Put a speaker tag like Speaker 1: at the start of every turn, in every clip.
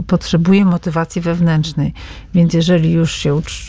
Speaker 1: potrzebuje motywacji wewnętrznej. Więc jeżeli już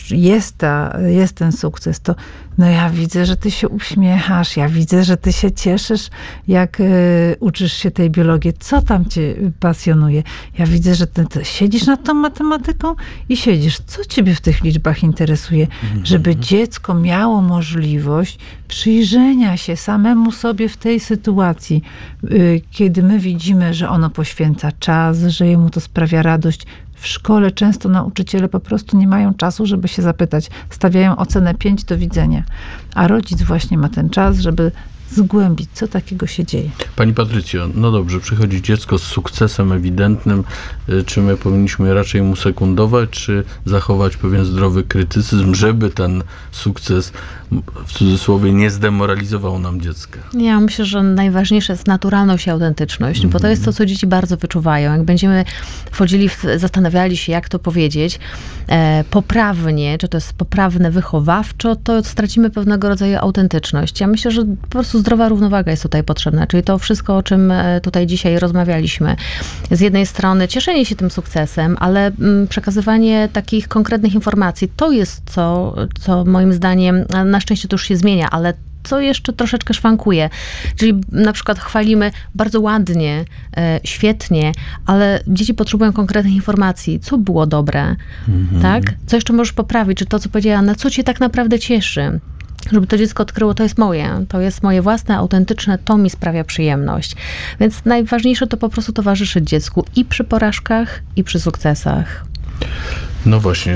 Speaker 1: jest ten sukces, to no ja widzę, że ty się uśmiechasz, ja widzę, że ty się cieszysz, jak uczysz się tej biologii. Co tam cię pasjonuje? Ja widzę, że ty siedzisz nad tą matematyką i siedzisz. Co ciebie w tych liczbach interesuje? Żeby dziecko miało możliwość przyjrzenia się samemu sobie w tej sytuacji, kiedy my widzimy, że ono poświęca czas, że jemu to sprawia radość. W szkole często nauczyciele po prostu nie mają czasu, żeby się zapytać. Stawiają ocenę 5, do widzenia. A rodzic właśnie ma ten czas, żeby zgłębić, co takiego się dzieje.
Speaker 2: Pani Patrycjo, no dobrze, przychodzi dziecko z sukcesem ewidentnym. Czy my powinniśmy raczej mu sekundować, czy zachować pewien zdrowy krytycyzm, żeby ten sukces, w cudzysłowie, nie zdemoralizował nam dziecka?
Speaker 3: Ja myślę, że najważniejsza jest naturalność i autentyczność, bo to jest to, co dzieci bardzo wyczuwają. Jak będziemy wchodzili, zastanawiali się, jak to powiedzieć poprawnie, czy to jest poprawne wychowawczo, to stracimy pewnego rodzaju autentyczność. Ja myślę, że po prostu zdrowa równowaga jest tutaj potrzebna, czyli to wszystko, o czym tutaj dzisiaj rozmawialiśmy. Z jednej strony cieszenie się tym sukcesem, ale przekazywanie takich konkretnych informacji, to jest co moim zdaniem, na szczęście to już się zmienia, ale co jeszcze troszeczkę szwankuje. Czyli na przykład chwalimy bardzo ładnie, świetnie, ale dzieci potrzebują konkretnych informacji. Co było dobre, tak? Co jeszcze możesz poprawić? Czy to, co powiedziała Anna, co cię tak naprawdę cieszy? Żeby to dziecko odkryło, to jest moje własne, autentyczne, to mi sprawia przyjemność. Więc najważniejsze to po prostu towarzyszyć dziecku i przy porażkach, i przy sukcesach.
Speaker 2: No właśnie,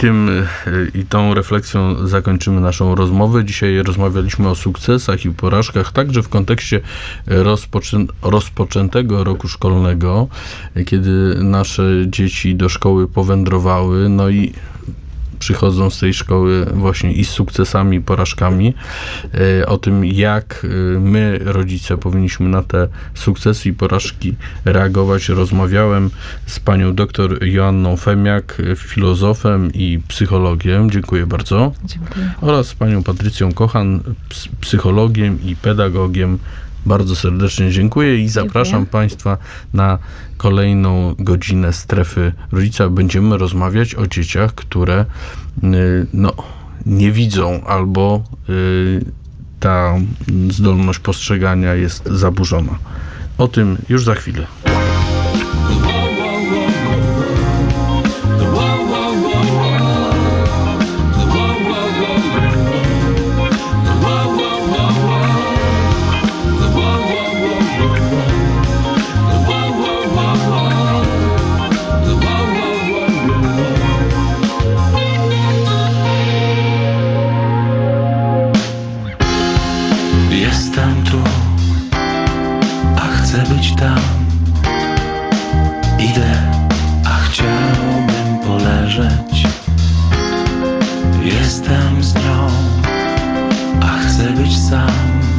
Speaker 2: i tą refleksją zakończymy naszą rozmowę. Dzisiaj rozmawialiśmy o sukcesach i porażkach, także w kontekście rozpoczętego roku szkolnego, kiedy nasze dzieci do szkoły powędrowały, no i przychodzą z tej szkoły właśnie i z sukcesami, i porażkami. O tym, jak my, rodzice, powinniśmy na te sukcesy i porażki reagować, rozmawiałem z panią dr Joanną Femiak, filozofem i psychologiem. Dziękuję bardzo.
Speaker 1: Dziękuję.
Speaker 2: Oraz z panią Patrycją Kochan, psychologiem i pedagogiem. Bardzo serdecznie dziękuję i zapraszam Państwa na kolejną godzinę Strefy Rodzica. Będziemy rozmawiać o dzieciach, które nie widzą albo ta zdolność postrzegania jest zaburzona. O tym już za chwilę.
Speaker 4: Jestem tu, a chcę być tam. Idę, a chciałbym poleżeć. Jestem z nią, a chcę być sam.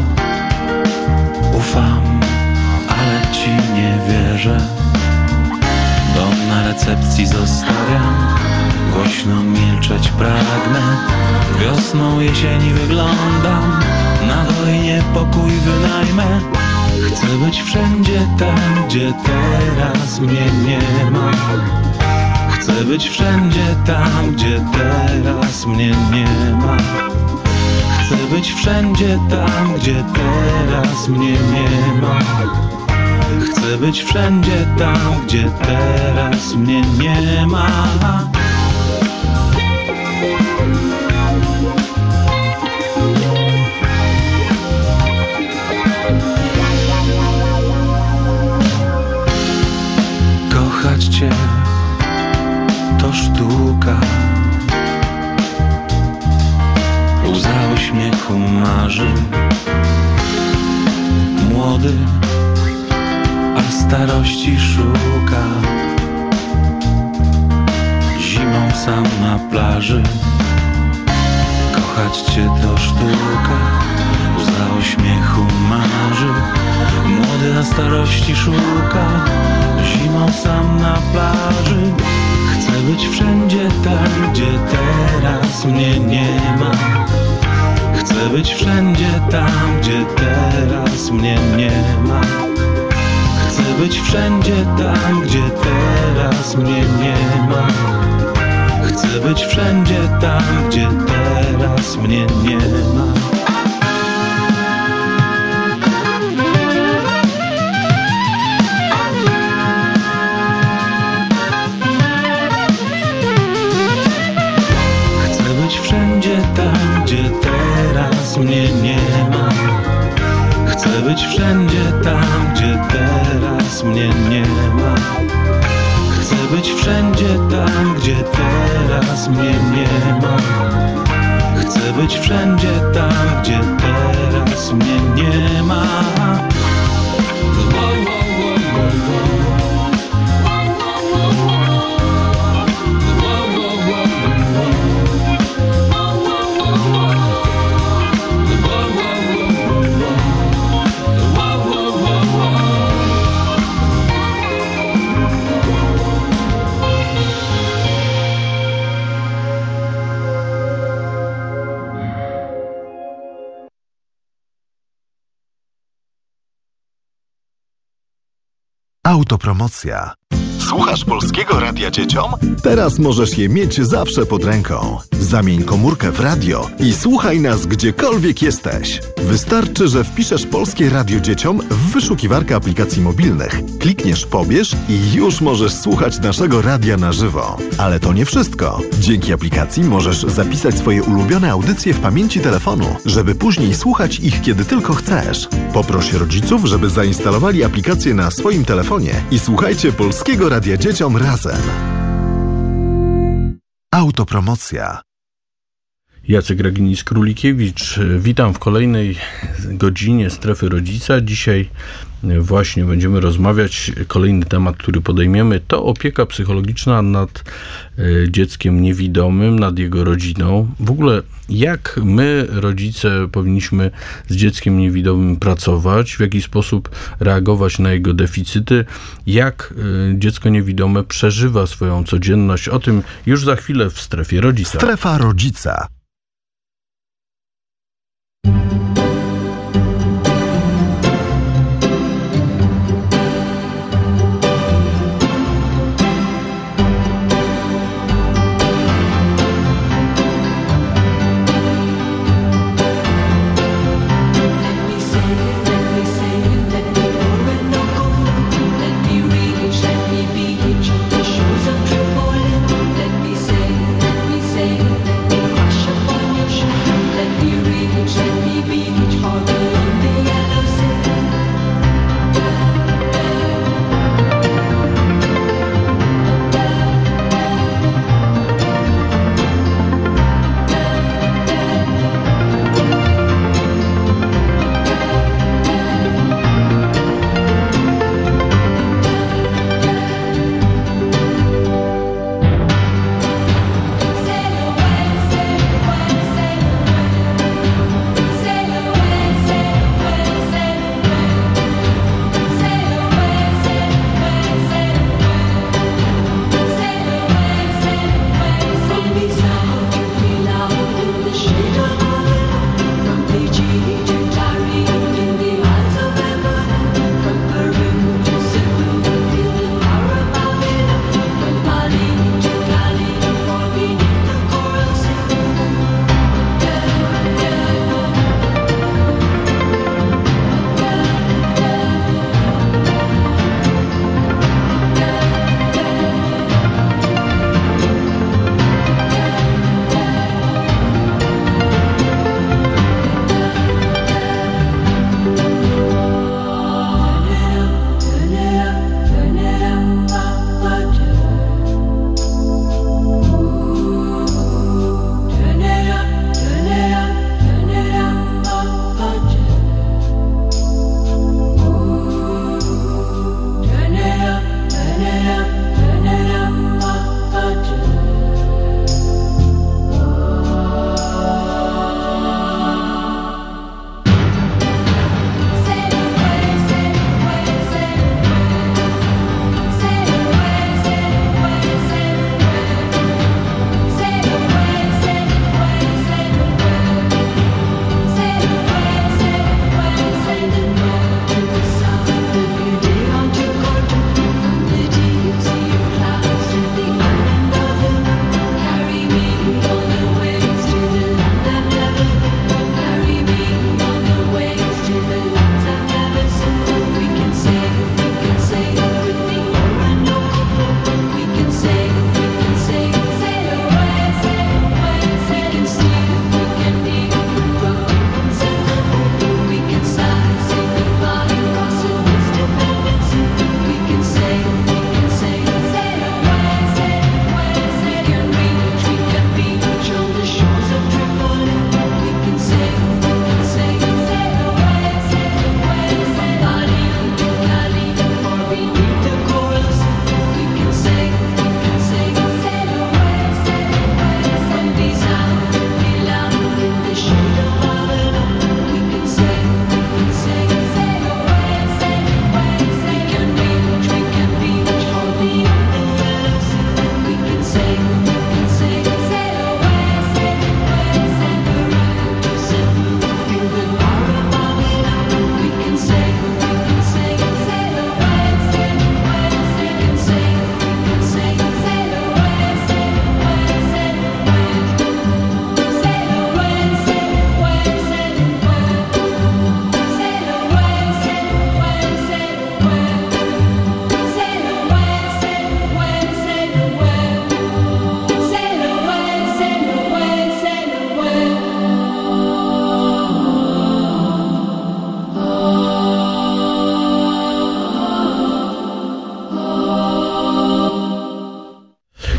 Speaker 4: Ufam, ale ci nie wierzę. Dom na recepcji zostawiam. Głośno milczeć pragnę. Wiosną, jesieni wyglądam. Na wojnie pokój wynajmę. Chcę być wszędzie tam, gdzie teraz mnie nie ma. Chcę być wszędzie tam, gdzie teraz mnie nie ma. Chcę być wszędzie tam, gdzie teraz mnie nie ma. Chcę być wszędzie tam, gdzie teraz mnie nie ma. Kochać Cię to sztuka. Łza uśmiechu marzy. Młody, a starości szuka. Zimą sam na plaży. Kochać Cię to sztuka. Łza uśmiechu marzy. Młody, a starości szuka. Zimą sam na plaży. Chcę być wszędzie tam, gdzie teraz mnie nie ma. Chcę być wszędzie tam, gdzie teraz mnie nie ma. Chcę być wszędzie tam, gdzie teraz teraz mnie nie ma. Chcę być wszędzie tam, gdzie teraz mnie nie ma. Chcę być wszędzie tam, gdzie teraz mnie nie ma. Chcę być wszędzie tam, gdzie teraz mnie nie ma. Chcę być wszędzie tam, gdzie teraz mnie nie ma. Chcę być wszędzie tam, gdzie teraz mnie nie ma.
Speaker 5: Autopromocja. Słuchasz Polskiego Radia Dzieciom? Teraz możesz je mieć zawsze pod ręką. Zamień komórkę w radio i słuchaj nas gdziekolwiek jesteś. Wystarczy, że wpiszesz Polskie Radio Dzieciom w wyszukiwarkę aplikacji mobilnych. Klikniesz pobierz i już możesz słuchać naszego radia na żywo. Ale to nie wszystko. Dzięki aplikacji możesz zapisać swoje ulubione audycje w pamięci telefonu, żeby później słuchać ich kiedy tylko chcesz. Poproś rodziców, żeby zainstalowali aplikację na swoim telefonie i słuchajcie Polskiego Radia Dzieciom razem. Autopromocja.
Speaker 2: Jacek Raginis-Królikiewicz. Witam w kolejnej godzinie Strefy Rodzica. Dzisiaj właśnie będziemy rozmawiać. Kolejny temat, który podejmiemy, to opieka psychologiczna nad dzieckiem niewidomym, nad jego rodziną. W ogóle jak my, rodzice, powinniśmy z dzieckiem niewidomym pracować, w jaki sposób reagować na jego deficyty, jak dziecko niewidome przeżywa swoją codzienność. O tym już za chwilę w Strefie Rodzica.
Speaker 5: Strefa Rodzica.
Speaker 6: Let me say, crush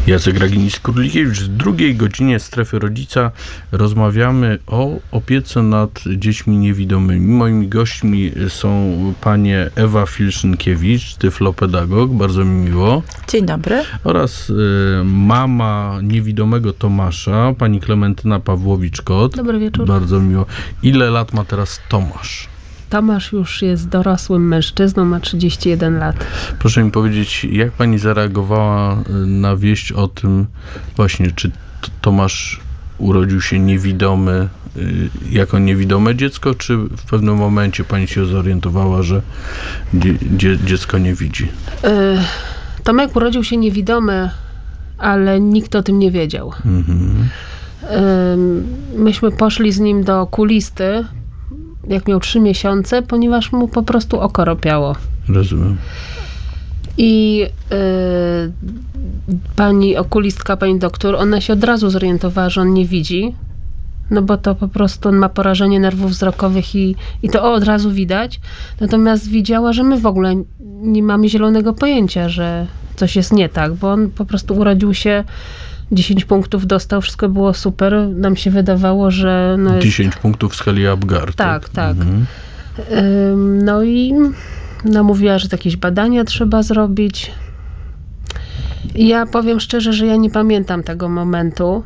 Speaker 2: Jacek Raginis-Kurlikiewicz. W drugiej godzinie Strefy Rodzica rozmawiamy o opiece nad dziećmi niewidomymi. Moimi gośćmi są panie Ewa Filszynkiewicz, tyflopedagog, bardzo mi miło.
Speaker 6: Dzień dobry.
Speaker 2: Oraz mama niewidomego Tomasza, pani Klementyna Pawłowicz-Kot.
Speaker 7: Dobry wieczór.
Speaker 2: Bardzo miło. Ile lat ma teraz Tomasz?
Speaker 7: Tomasz już jest dorosłym mężczyzną, ma 31 lat.
Speaker 2: Proszę mi powiedzieć, jak pani zareagowała na wieść o tym właśnie, czy Tomasz urodził się niewidomy, jako niewidome dziecko, czy w pewnym momencie pani się zorientowała, że dziecko nie widzi?
Speaker 7: Tomek urodził się niewidomy, ale nikt o tym nie wiedział. Myśmy poszli z nim do okulisty, jak miał 3 miesiące, ponieważ mu po prostu oko ropiało.
Speaker 2: Rozumiem.
Speaker 7: I pani okulistka, pani doktor, ona się od razu zorientowała, że on nie widzi, no bo to po prostu on ma porażenie nerwów wzrokowych i to od razu widać. Natomiast widziała, że my w ogóle nie mamy zielonego pojęcia, że coś jest nie tak, bo on po prostu urodził się, 10 punktów dostał, wszystko było super. Nam się wydawało, że...
Speaker 2: 10 punktów w skali Apgar.
Speaker 7: Tak. No i mówiła, że jakieś badania trzeba zrobić. I ja powiem szczerze, że ja nie pamiętam tego momentu,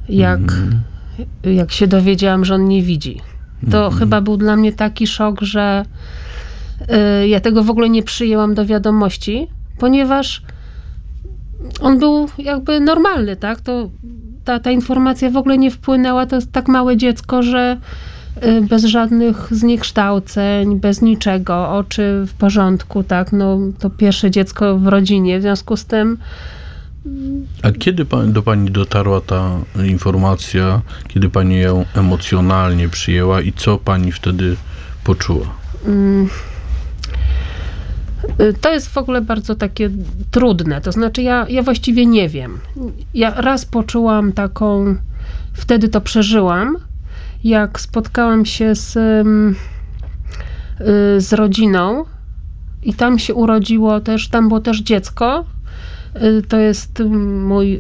Speaker 7: jak się dowiedziałam, że on nie widzi. To chyba był dla mnie taki szok, że ja tego w ogóle nie przyjęłam do wiadomości, ponieważ on był jakby normalny, tak? To ta informacja w ogóle nie wpłynęła. To jest tak małe dziecko, że bez żadnych zniekształceń, bez niczego, oczy w porządku, tak? No, to pierwsze dziecko w rodzinie, w związku z tym...
Speaker 2: A kiedy do pani dotarła ta informacja, kiedy pani ją emocjonalnie przyjęła i co pani wtedy poczuła?
Speaker 7: To jest w ogóle bardzo takie trudne. To znaczy ja właściwie nie wiem. Ja raz poczułam taką, wtedy to przeżyłam, jak spotkałam się z rodziną i tam się urodziło też, tam było też dziecko. To jest mój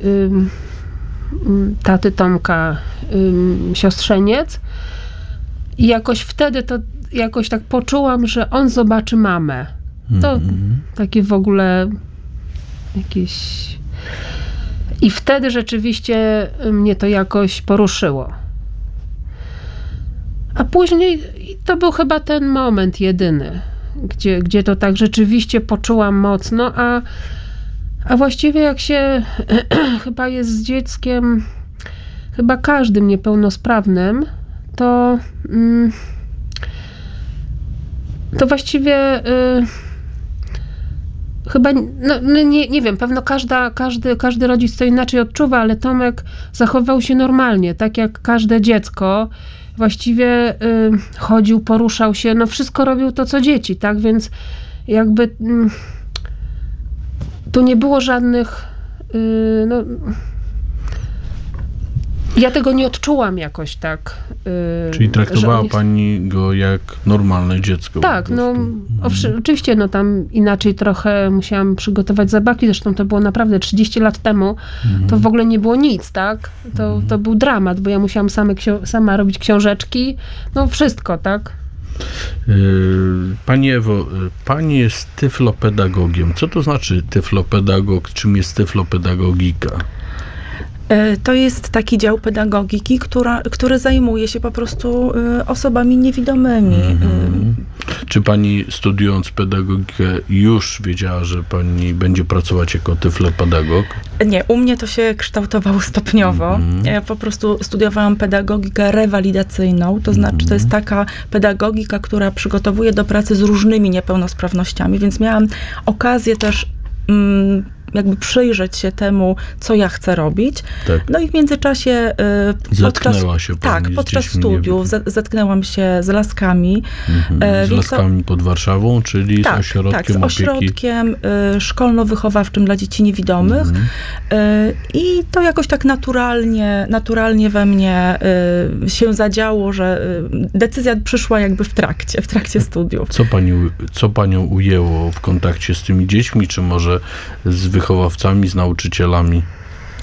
Speaker 7: taty Tomka siostrzeniec. I jakoś wtedy to jakoś tak poczułam, że on zobaczy mamę. To takie w ogóle jakieś... I wtedy rzeczywiście mnie to jakoś poruszyło. A później to był chyba ten moment jedyny, gdzie to tak rzeczywiście poczułam mocno, a właściwie jak się chyba jest z dzieckiem, chyba każdym niepełnosprawnym, to właściwie chyba, nie wiem, pewno każdy rodzic to inaczej odczuwa, ale Tomek zachował się normalnie, tak jak każde dziecko. Właściwie chodził, poruszał się, no wszystko robił to, co dzieci, tak? Więc jakby tu nie było żadnych, ja tego nie odczułam jakoś tak.
Speaker 2: Czyli traktowała pani go jak normalne dziecko?
Speaker 7: Tak, oczywiście, tam inaczej trochę musiałam przygotować zabawki, zresztą to było naprawdę 30 lat temu, to w ogóle nie było nic, tak? To był dramat, bo ja musiałam sama robić książeczki, wszystko, tak?
Speaker 2: Pani Ewo, pani jest tyflopedagogiem. Co to znaczy tyflopedagog? Czym jest tyflopedagogika?
Speaker 6: To jest taki dział pedagogiki, który zajmuje się po prostu osobami niewidomymi.
Speaker 2: Czy pani, studiując pedagogikę, już wiedziała, że pani będzie pracować jako tyflopedagog?
Speaker 6: Nie, u mnie to się kształtowało stopniowo. Ja po prostu studiowałam pedagogikę rewalidacyjną, to znaczy to jest taka pedagogika, która przygotowuje do pracy z różnymi niepełnosprawnościami, więc miałam okazję też jakby przyjrzeć się temu, co ja chcę robić. Tak. No i w międzyczasie podczas studiów zetknęłam się z Laskami.
Speaker 2: Z Laskami pod Warszawą, czyli z ośrodkiem
Speaker 6: z ośrodkiem szkolno-wychowawczym dla dzieci niewidomych. I to jakoś tak naturalnie we mnie się zadziało, że decyzja przyszła jakby w trakcie studiów.
Speaker 2: Co panią ujęło w kontakcie z tymi dziećmi, czy może z wychowawcami, z nauczycielami?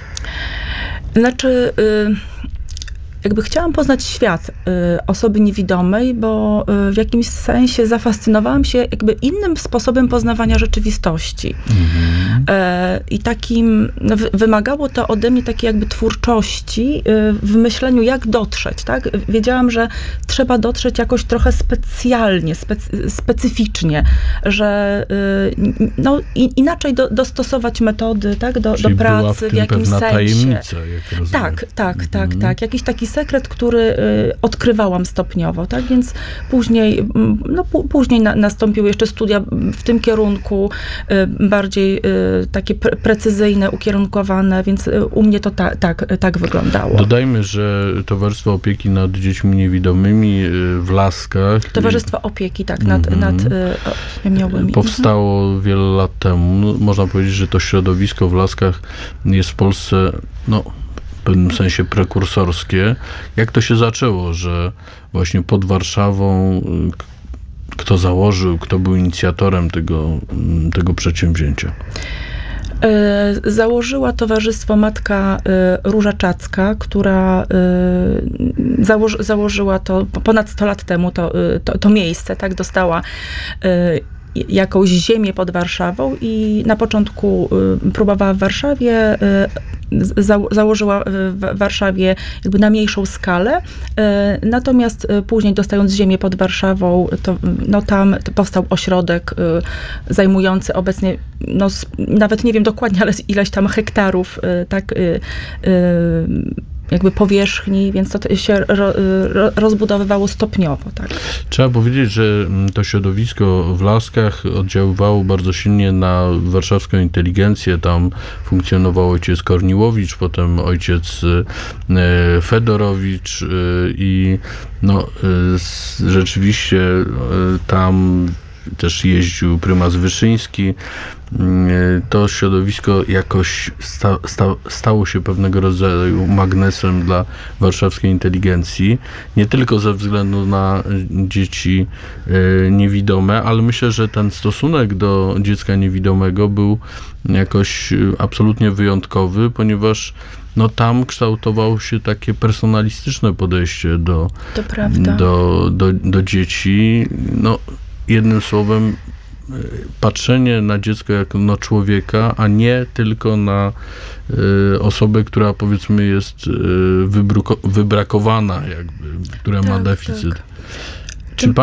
Speaker 6: Znaczy, jakby chciałam poznać świat osoby niewidomej, bo w jakimś sensie zafascynowałam się jakby innym sposobem poznawania rzeczywistości. I takim, wymagało to ode mnie takiej jakby twórczości w myśleniu, jak dotrzeć, tak? Wiedziałam, że trzeba dotrzeć jakoś trochę specjalnie, specyficznie, że no, inaczej dostosować metody, tak? Do pracy w jakimś sensie.
Speaker 2: Tajemnica, jak rozumiem.
Speaker 6: Tak. Jakiś taki sekret, który odkrywałam stopniowo, tak? Więc później nastąpiły jeszcze studia w tym kierunku, bardziej takie precyzyjne, ukierunkowane, więc u mnie to tak wyglądało.
Speaker 2: Dodajmy, że Towarzystwo Opieki nad Dziećmi Niewidomymi w Laskach.
Speaker 6: Towarzystwo Opieki, tak, nad ośmiemiałymi.
Speaker 2: Powstało wiele lat temu. Można powiedzieć, że to środowisko w Laskach jest w Polsce, w pewnym sensie prekursorskie. Jak to się zaczęło, że właśnie pod Warszawą kto założył, kto był inicjatorem tego przedsięwzięcia?
Speaker 6: Założyła towarzystwo matka Róża Czacka, która założyła to ponad 100 lat temu, to miejsce, tak, dostała jakąś ziemię pod Warszawą i na początku próbowała w Warszawie, założyła w Warszawie jakby na mniejszą skalę, natomiast później dostając ziemię pod Warszawą, tam powstał ośrodek zajmujący obecnie, nawet nie wiem dokładnie, ale ileś tam hektarów, tak, jakby powierzchni, więc to się rozbudowywało stopniowo. Tak.
Speaker 2: Trzeba powiedzieć, że to środowisko w Laskach oddziaływało bardzo silnie na warszawską inteligencję. Tam funkcjonował ojciec Korniłowicz, potem ojciec Fedorowicz i rzeczywiście tam też jeździł prymas Wyszyński. To środowisko jakoś stało się pewnego rodzaju magnesem dla warszawskiej inteligencji. Nie tylko ze względu na dzieci niewidome, ale myślę, że ten stosunek do dziecka niewidomego był jakoś absolutnie wyjątkowy, ponieważ tam kształtowało się takie personalistyczne podejście do dzieci. Jednym słowem, patrzenie na dziecko jako na człowieka, a nie tylko na osobę, która powiedzmy jest wybrakowana, która ma deficyt. Tak.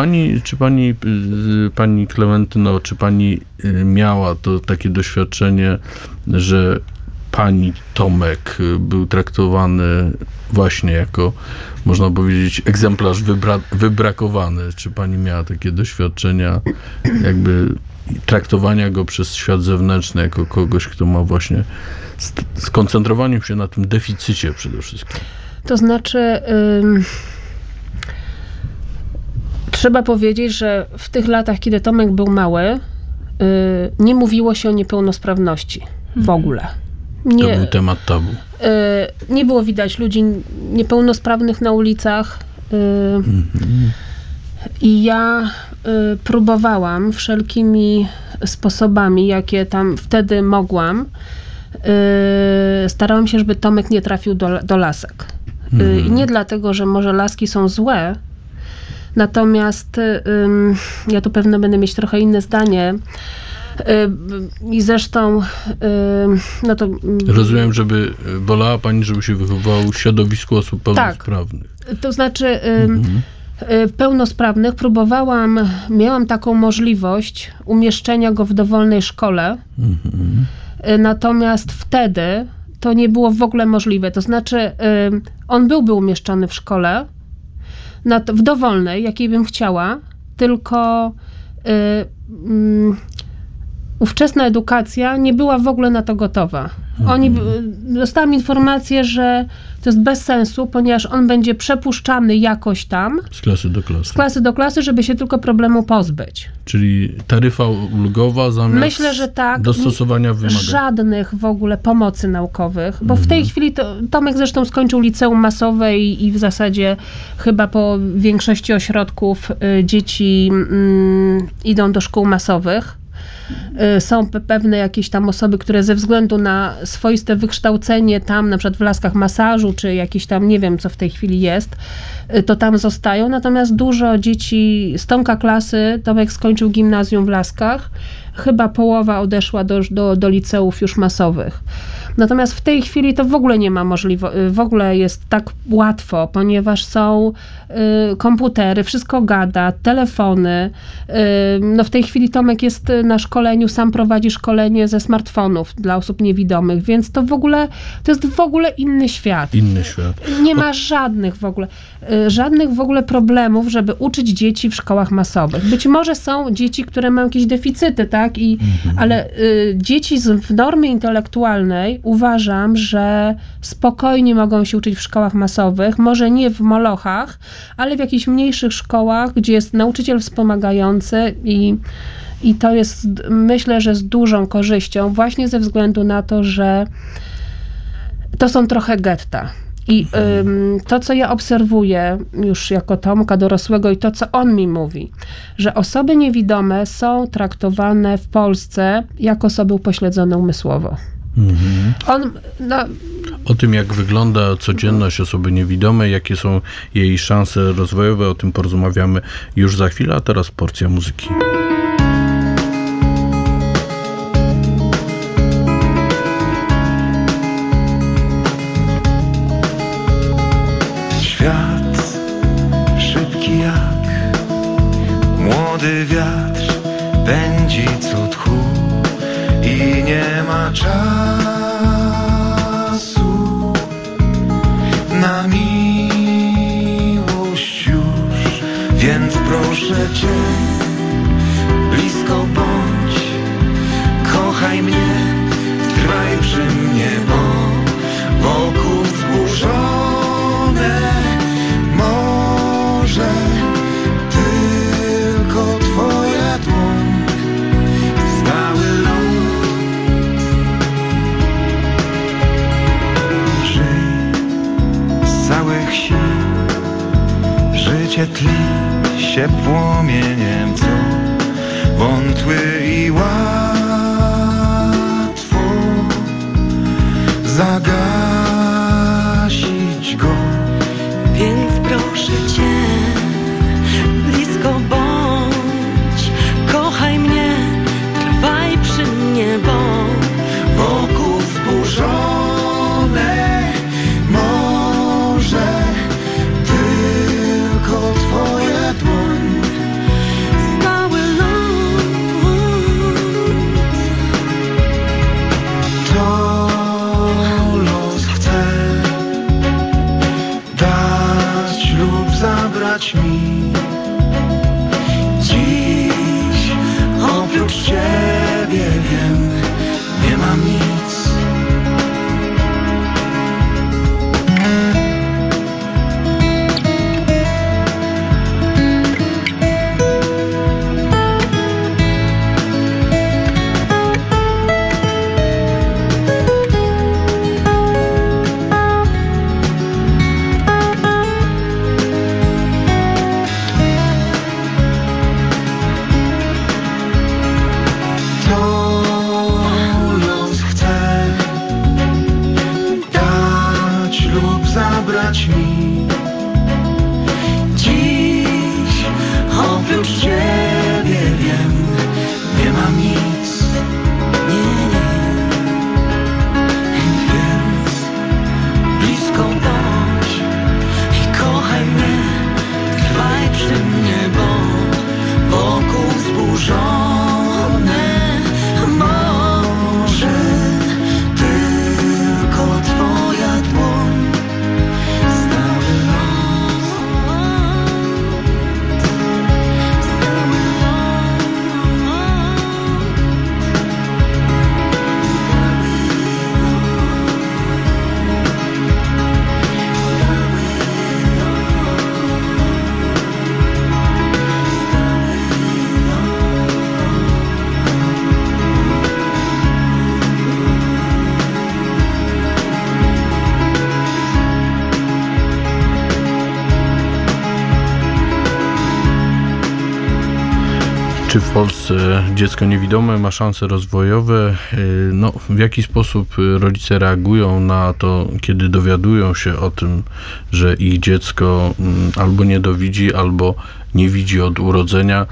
Speaker 2: Pani Klementyno, czy pani miała to takie doświadczenie, że pani Tomek był traktowany właśnie jako, można powiedzieć, egzemplarz wybrakowany? Czy pani miała takie doświadczenia jakby traktowania go przez świat zewnętrzny jako kogoś, kto ma właśnie skoncentrowaniem się na tym deficycie przede wszystkim?
Speaker 7: To znaczy, trzeba powiedzieć, że w tych latach, kiedy Tomek był mały, nie mówiło się o niepełnosprawności w ogóle.
Speaker 2: To był temat tabu.
Speaker 7: Nie było widać ludzi niepełnosprawnych na ulicach. I ja próbowałam wszelkimi sposobami, jakie tam wtedy mogłam. Starałam się, żeby Tomek nie trafił do lasek. I nie dlatego, że może laski są złe, natomiast ja tu pewno będę mieć trochę inne zdanie. I zresztą to...
Speaker 2: Rozumiem, żeby wolała pani, żeby się wychowywał w środowisku osób pełnosprawnych.
Speaker 7: Tak, to znaczy pełnosprawnych miałam taką możliwość umieszczenia go w dowolnej szkole, natomiast wtedy to nie było w ogóle możliwe. To znaczy on byłby umieszczony w szkole, w dowolnej, jakiej bym chciała, tylko ówczesna edukacja nie była w ogóle na to gotowa. Dostałam informację, że to jest bez sensu, ponieważ on będzie przepuszczany jakoś tam.
Speaker 2: Z klasy do klasy.
Speaker 7: Z klasy do klasy, żeby się tylko problemu pozbyć.
Speaker 2: Czyli taryfa ulgowa zamiast
Speaker 7: myślę, że tak,
Speaker 2: dostosowania wymagań.
Speaker 7: Żadnych w ogóle pomocy naukowych, bo w tej chwili Tomek zresztą skończył liceum masowe i w zasadzie chyba po większości ośrodków dzieci idą do szkół masowych. są pewne jakieś tam osoby, które ze względu na swoiste wykształcenie tam, na przykład w Laskach masażu, czy jakieś tam, nie wiem co w tej chwili jest, to tam zostają. Natomiast dużo dzieci z Tomka klasy, Tomek skończył gimnazjum w Laskach, chyba połowa odeszła do liceów już masowych. Natomiast w tej chwili to w ogóle nie ma możliwości, w ogóle jest tak łatwo, ponieważ są komputery, wszystko gada, telefony. No w tej chwili Tomek jest na szkoleniu, sam prowadzi szkolenie ze smartfonów dla osób niewidomych, więc to jest w ogóle inny świat.
Speaker 2: Inny świat.
Speaker 7: Nie ma żadnych w ogóle problemów, żeby uczyć dzieci w szkołach masowych. Być może są dzieci, które mają jakieś deficyty, tak? Ale dzieci w normie intelektualnej uważam, że spokojnie mogą się uczyć w szkołach masowych, może nie w molochach, ale w jakichś mniejszych szkołach, gdzie jest nauczyciel wspomagający i to jest, myślę, że z dużą korzyścią, właśnie ze względu na to, że to są trochę getta. I to, co ja obserwuję już jako Tomka dorosłego i to, co on mi mówi, że osoby niewidome są traktowane w Polsce jako osoby upośledzone umysłowo.
Speaker 2: O tym, jak wygląda codzienność osoby niewidomej, jakie są jej szanse rozwojowe, o tym porozmawiamy już za chwilę, a teraz porcja muzyki.
Speaker 4: Świat szybki jak młody wiatr pędzi co tchu i nie ma czasu na miłość już, więc proszę Cię, blisko bądź, kochaj mnie, trwaj przy mnie, bo wokół zburzone może tylko Twoja dłoń, stały ląd. Żyj z całych sił, życie tli się płomieniem, co wątły i łatwo zagasić go.
Speaker 8: Więc proszę Cię, blisko bądź, kochaj mnie, trwaj przy mnie, bo
Speaker 4: wokół zburzone może tylko Twoja dłoń,
Speaker 8: stały ląd.
Speaker 4: to los chce dać lub zabrać mi. Dziś oprócz Ciebie wiem, nie mam nic. Dziś oprócz Ciebie wiem, nie mam nic. Więc blisko bądź i kochaj mnie, trwaj przy mnie, bo wokół zburzone może tylko Twoja dłoń, stały
Speaker 2: Czy w Polsce dziecko niewidome ma szanse rozwojowe? No, w jaki sposób rodzice reagują na to, kiedy dowiadują się o tym, że ich dziecko albo niedowidzi, albo nie widzi od urodzenia?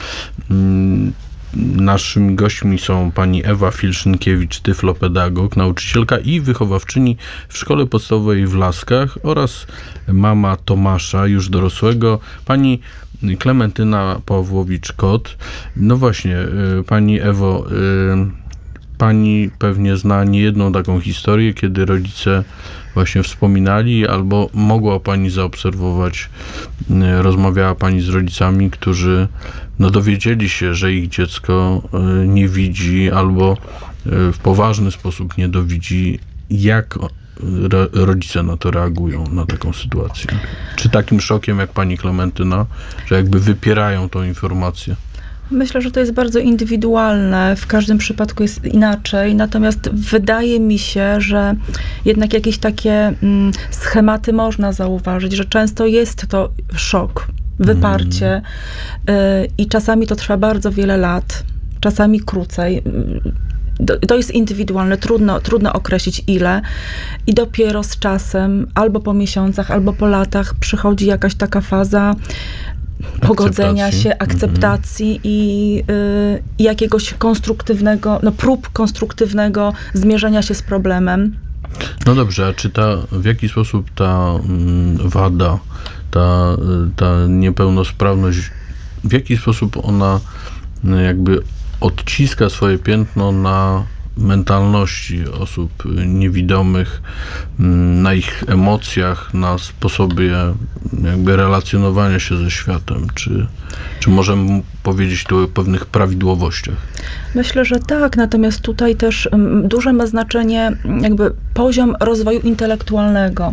Speaker 2: Naszymi gośćmi są pani Ewa Filszynkiewicz, tyflopedagog, nauczycielka i wychowawczyni w szkole podstawowej w Laskach oraz mama Tomasza, już dorosłego, pani Klementyna Pawłowicz-Kot. No właśnie, pani Ewo, pani pewnie zna niejedną taką historię, kiedy rodzice właśnie wspominali, albo mogła pani zaobserwować, rozmawiała pani z rodzicami, którzy dowiedzieli się, że ich dziecko nie widzi, albo w poważny sposób nie dowidzi. Jak rodzice na to reagują, na taką sytuację? Czy takim szokiem jak pani Klementyna, że jakby wypierają tą informację?
Speaker 6: Myślę, że to jest bardzo indywidualne. W każdym przypadku jest inaczej. Natomiast wydaje mi się, że jednak jakieś takie schematy można zauważyć, że często jest to szok, wyparcie i czasami to trwa bardzo wiele lat, czasami krócej. To jest indywidualne, trudno określić ile i dopiero z czasem, albo po miesiącach, albo po latach przychodzi jakaś taka faza pogodzenia się, akceptacji i jakiegoś konstruktywnego, prób konstruktywnego zmierzenia się z problemem.
Speaker 2: No dobrze, a czy w jaki sposób ta wada, ta niepełnosprawność, w jaki sposób ona jakby odciska swoje piętno na mentalności osób niewidomych, na ich emocjach, na sposobie jakby relacjonowania się ze światem? Czy możemy powiedzieć tu o pewnych prawidłowościach?
Speaker 6: Myślę, że tak, natomiast tutaj też duże ma znaczenie jakby poziom rozwoju intelektualnego.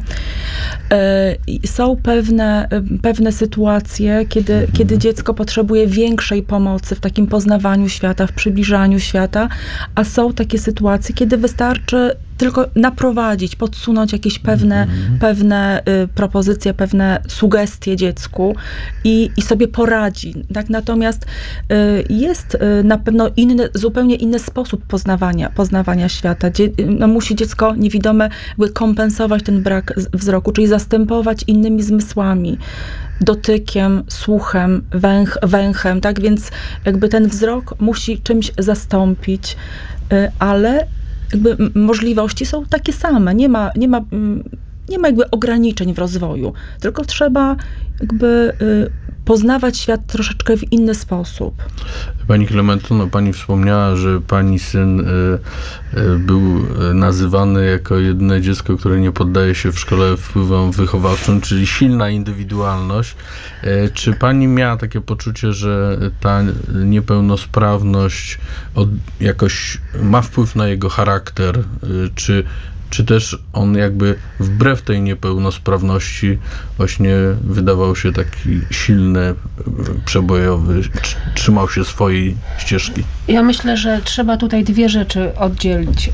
Speaker 6: Są pewne sytuacje, kiedy dziecko potrzebuje większej pomocy w takim poznawaniu świata, w przybliżaniu świata, a są takie sytuacje, kiedy wystarczy tylko naprowadzić, podsunąć jakieś pewne propozycje, pewne sugestie dziecku i sobie poradzi. Tak? Natomiast jest na pewno zupełnie inny sposób poznawania świata. Musi dziecko niewidome kompensować ten brak wzroku, czyli zastępować innymi zmysłami, dotykiem, słuchem, węchem, tak? Więc jakby ten wzrok musi czymś zastąpić, ale jakby możliwości są takie same. Nie ma jakby ograniczeń w rozwoju, tylko trzeba jakby poznawać świat troszeczkę w inny sposób.
Speaker 2: Pani Klementyno, pani wspomniała, że pani syn był nazywany jako jedyne dziecko, które nie poddaje się w szkole wpływom wychowawczym, czyli silna indywidualność. Czy pani miała takie poczucie, że ta niepełnosprawność jakoś ma wpływ na jego charakter? Czy też on jakby wbrew tej niepełnosprawności właśnie wydawał się taki silny, przebojowy, trzymał się swojej ścieżki?
Speaker 7: Ja myślę, że trzeba tutaj dwie rzeczy oddzielić.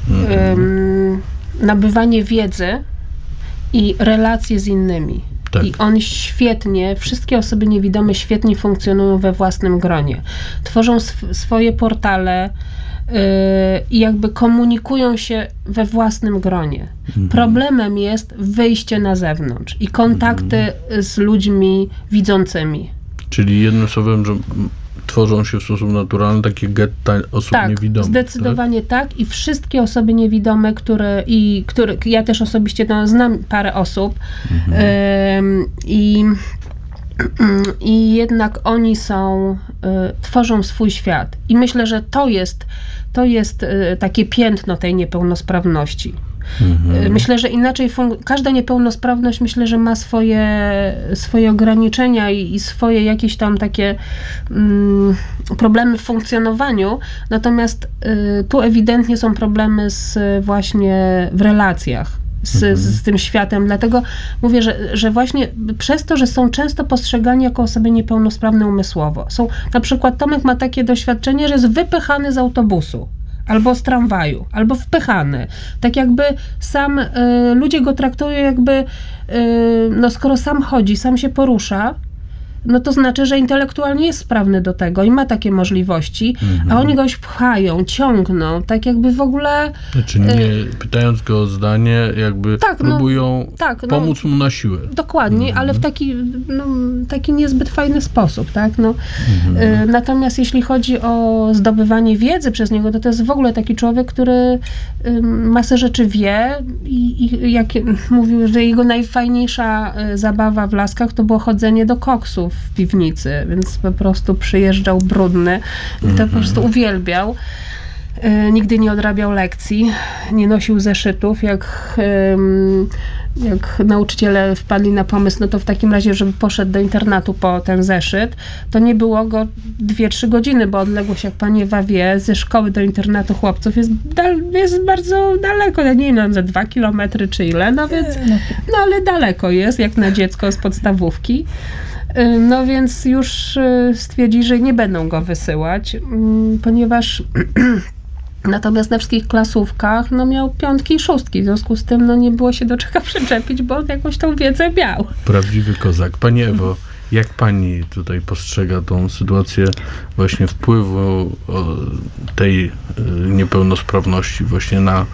Speaker 7: Nabywanie wiedzy i relacje z innymi. Tak. I on świetnie, wszystkie osoby niewidome świetnie funkcjonują we własnym gronie. Tworzą swoje portale i jakby komunikują się we własnym gronie. Problemem jest wyjście na zewnątrz i kontakty z ludźmi widzącymi.
Speaker 2: Czyli jednym słowem, że tworzą się w sposób naturalny takie getta osób niewidomych.
Speaker 7: Zdecydowanie tak i wszystkie osoby niewidome, które ja też osobiście znam parę osób i jednak oni tworzą swój świat. I myślę, że to jest takie piętno tej niepełnosprawności. Myślę, że inaczej każda niepełnosprawność, myślę, że ma swoje ograniczenia i swoje jakieś tam takie problemy w funkcjonowaniu, natomiast tu ewidentnie są problemy właśnie w relacjach z tym światem, dlatego mówię, że właśnie przez to, że są często postrzegani jako osoby niepełnosprawne umysłowo. Na przykład Tomek ma takie doświadczenie, że jest wypychany z autobusu, albo z tramwaju, albo wpychany. Tak jakby ludzie go traktują jakby, skoro sam chodzi, sam się porusza, no to znaczy, że intelektualnie jest sprawny do tego i ma takie możliwości, a oni go pchają, ciągną, tak jakby w ogóle...
Speaker 2: Znaczy nie, pytając go o zdanie, jakby próbują pomóc mu na siłę.
Speaker 7: Dokładnie, ale w taki niezbyt fajny sposób, tak? Natomiast jeśli chodzi o zdobywanie wiedzy przez niego, to jest w ogóle taki człowiek, który masę rzeczy wie i jak mówił, że jego najfajniejsza zabawa w Laskach to było chodzenie do koksów w piwnicy, więc po prostu przyjeżdżał brudny i to po prostu uwielbiał. Nigdy nie odrabiał lekcji, nie nosił zeszytów, jak nauczyciele wpadli na pomysł, no to w takim razie, żeby poszedł do internatu po ten zeszyt, to nie było go 2-3 godziny, bo odległość, jak pani Ewa wie, ze szkoły do internatu chłopców jest bardzo daleko, ja nie wiem, za 2 kilometry czy ile, no więc, ale daleko jest, jak na dziecko z podstawówki. No więc już stwierdzili, że nie będą go wysyłać, ponieważ natomiast na wszystkich klasówkach miał 5 i 6, w związku z tym nie było się do czego przyczepić, bo on jakąś tą wiedzę miał.
Speaker 2: Prawdziwy kozak. Pani Ewo, jak pani tutaj postrzega tą sytuację właśnie wpływu tej niepełnosprawności właśnie na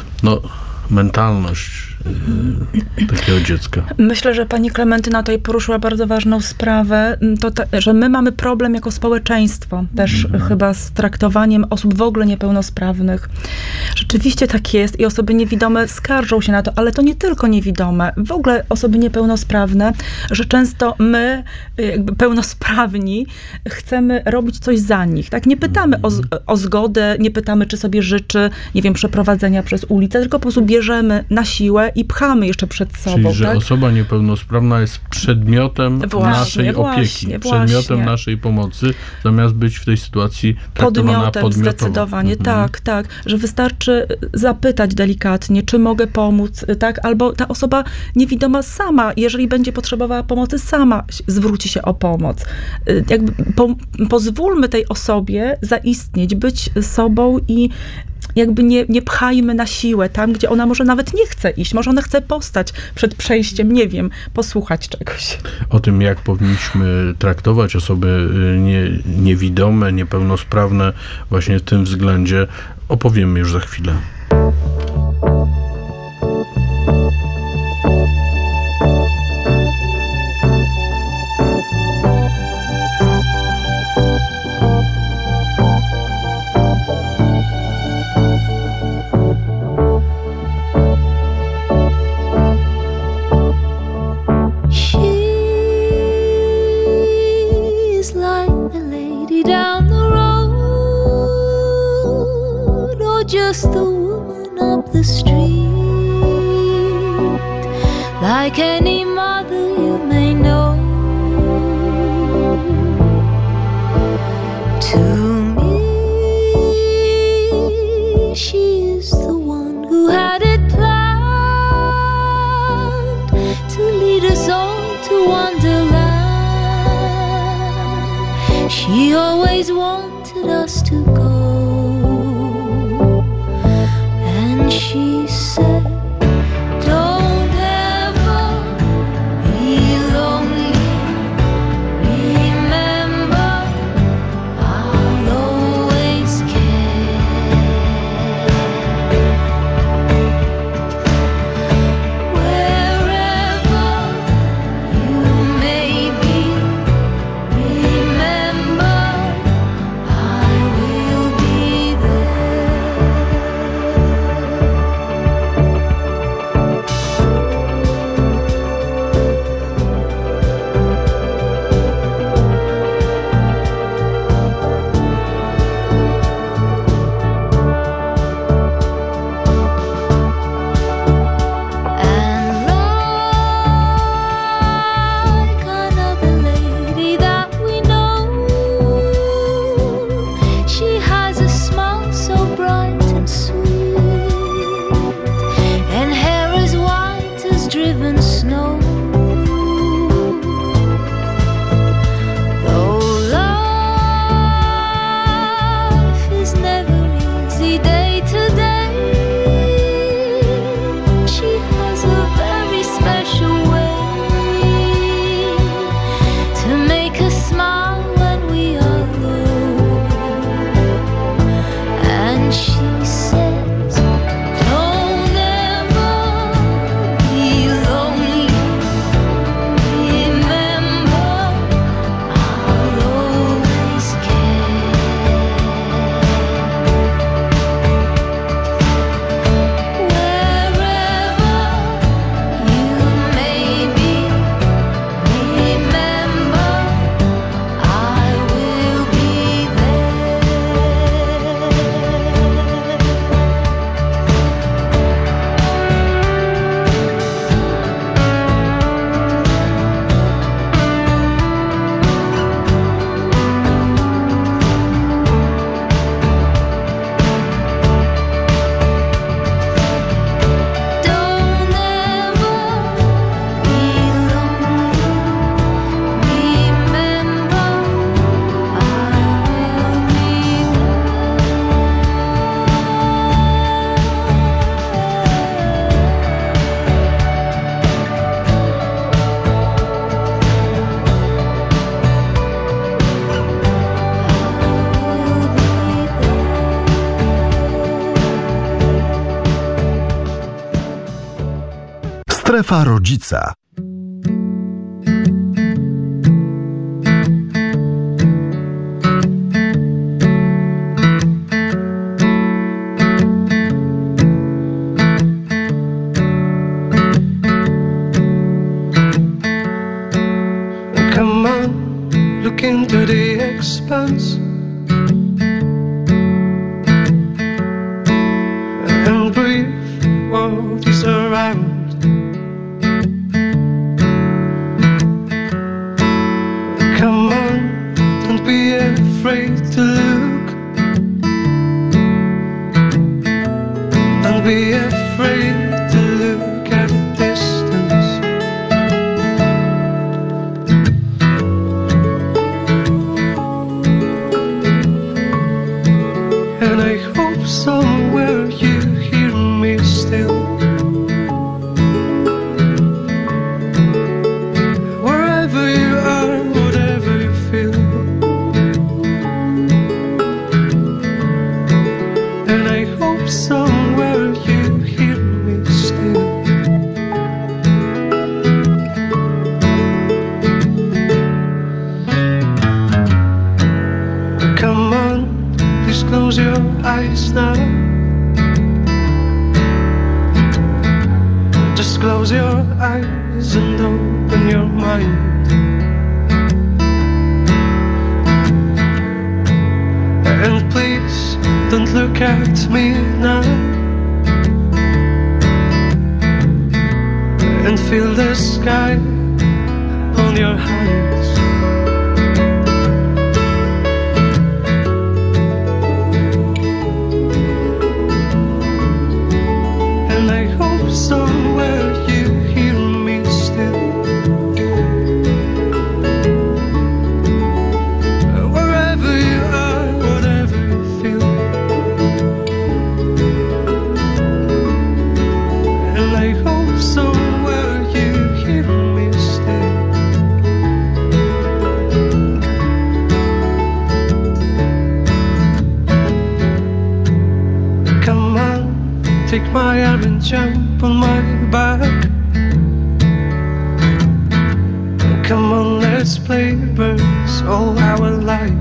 Speaker 2: mentalność takiego dziecka?
Speaker 6: Myślę, że pani Klementyna tutaj poruszyła bardzo ważną sprawę, że my mamy problem jako społeczeństwo też chyba z traktowaniem osób w ogóle niepełnosprawnych. Rzeczywiście tak jest i osoby niewidome skarżą się na to, ale to nie tylko niewidome, w ogóle osoby niepełnosprawne, że często my, jakby pełnosprawni, chcemy robić coś za nich, tak? Nie pytamy o zgodę, nie pytamy, czy sobie życzy, nie wiem, przeprowadzenia przez ulicę, tylko po prostu bierzemy na siłę i pchamy jeszcze przed sobą.
Speaker 2: Czyli, że osoba niepełnosprawna jest przedmiotem naszej opieki, przedmiotem naszej pomocy, zamiast być w tej sytuacji traktowana podmiotowo.
Speaker 6: Zdecydowanie, tak, że wystarczy zapytać delikatnie, czy mogę pomóc, tak, albo ta osoba niewidoma sama, jeżeli będzie potrzebowała pomocy, sama zwróci się o pomoc. Jakby pozwólmy tej osobie zaistnieć, być sobą i jakby nie pchajmy na siłę tam, gdzie ona może nawet nie chce iść. Może ona chce postać przed przejściem, nie wiem, posłuchać czegoś.
Speaker 2: O tym, jak powinniśmy traktować osoby niewidome, niepełnosprawne właśnie w tym względzie, opowiemy już za chwilę.
Speaker 8: Just the woman up the street, like any mother you may know. To me, she is the one who had it planned to lead us all to Wonderland. She always wanted us to go. She said, don't ever
Speaker 5: Strefa rodzica.
Speaker 9: Come on, look into the expanse and breathe what is around. Come on, don't be afraid to look. Don't be afraid to look at a distance. And I hope somewhere you hear me still. Wherever you are, whatever you feel. And I hope somewhere you hear me still. Come on, please close your eyes now. Just close your eyes and open your mind. And please don't look at me now. And feel the sky on your hands. And I hope somewhere you hear me still. Wherever you are, whatever you feel. And I hope somewhere you hear me still. Come on, take my arm and jump on my back. Come on, let's play birds all our life.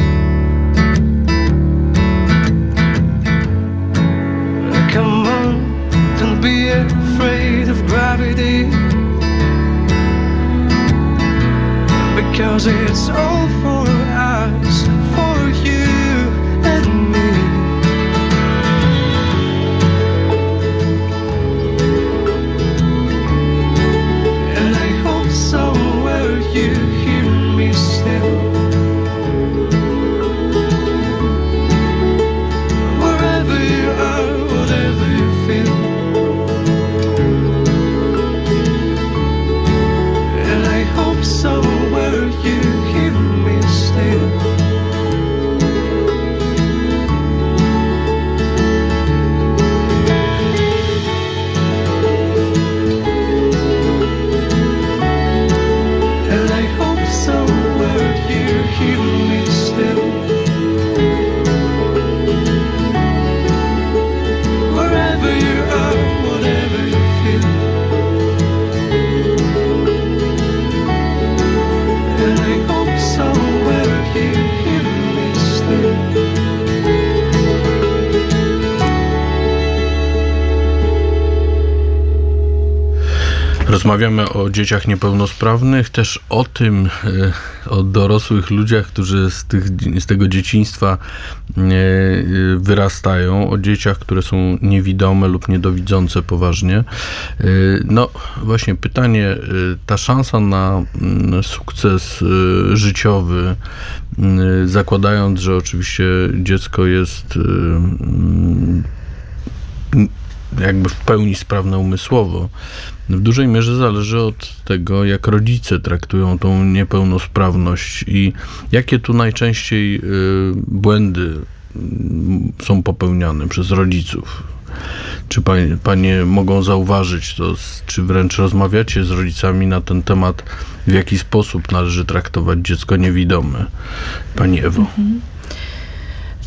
Speaker 9: Come on, don't be afraid of gravity. Because it's all for us, for you and me. And I hope somewhere you hear me still. Wherever you are, whatever you feel. And I hope somewhere you hear me still. And I hope somewhere you hear me still. Wherever you are, whatever you feel. And I hope somewhere you hear me still.
Speaker 2: Rozmawiamy o dzieciach niepełnosprawnych, też o tym, o dorosłych ludziach, którzy z tego dzieciństwa wyrastają, o dzieciach, które są niewidome lub niedowidzące poważnie. No właśnie pytanie, ta szansa na sukces życiowy, zakładając, że oczywiście dziecko jest jakby w pełni sprawne umysłowo, w dużej mierze zależy od tego, jak rodzice traktują tą niepełnosprawność i jakie tu najczęściej błędy są popełniane przez rodziców. Czy panie mogą zauważyć to, czy wręcz rozmawiacie z rodzicami na ten temat, w jaki sposób należy traktować dziecko niewidome? Pani Ewo.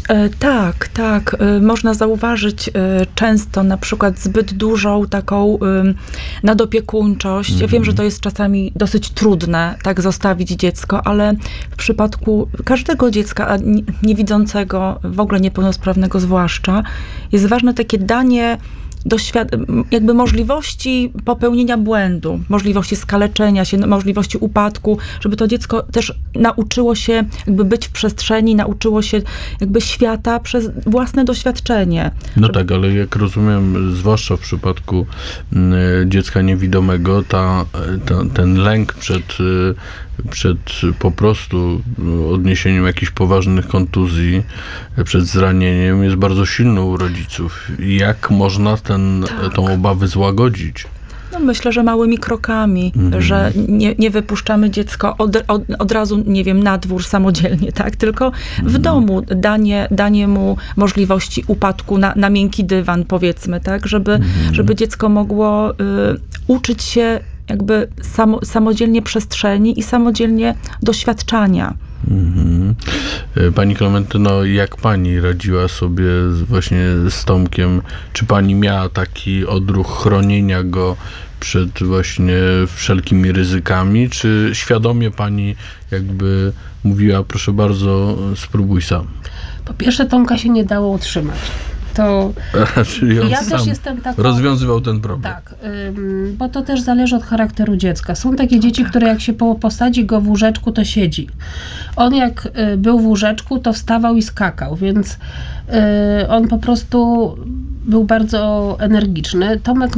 Speaker 6: Tak. Można zauważyć często na przykład zbyt dużą taką nadopiekuńczość. Ja wiem, że to jest czasami dosyć trudne, tak zostawić dziecko, ale w przypadku każdego dziecka, a niewidzącego, w ogóle niepełnosprawnego zwłaszcza, jest ważne takie danie jakby możliwości popełnienia błędu, możliwości skaleczenia się, możliwości upadku, żeby to dziecko też nauczyło się jakby być w przestrzeni, nauczyło się jakby świata przez własne doświadczenie.
Speaker 2: No tak, ale jak rozumiem, zwłaszcza w przypadku dziecka niewidomego, ten lęk przed po prostu odniesieniem jakichś poważnych kontuzji, przed zranieniem jest bardzo silny u rodziców. Jak można tą obawę złagodzić?
Speaker 6: No myślę, że małymi krokami, że nie wypuszczamy dziecko od razu, nie wiem, na dwór samodzielnie, tak? Tylko w domu danie mu możliwości upadku na miękki dywan, powiedzmy, tak? Żeby dziecko mogło uczyć się jakby samodzielnie przestrzeni i samodzielnie doświadczania.
Speaker 2: Pani Klementyno, jak pani radziła sobie właśnie z Tomkiem? Czy pani miała taki odruch chronienia go przed właśnie wszelkimi ryzykami, czy świadomie pani jakby mówiła, proszę bardzo, spróbuj sam?
Speaker 7: Po pierwsze, Tomka się nie dało utrzymać.
Speaker 2: Czyli on
Speaker 7: ja
Speaker 2: sam
Speaker 7: też jestem taką,
Speaker 2: rozwiązywał ten problem.
Speaker 7: Tak, bo to też zależy od charakteru dziecka. Są takie dzieci, które jak się posadzi go w łóżeczku, to siedzi. On jak był w łóżeczku, to wstawał i skakał, więc on po prostu był bardzo energiczny. Tomek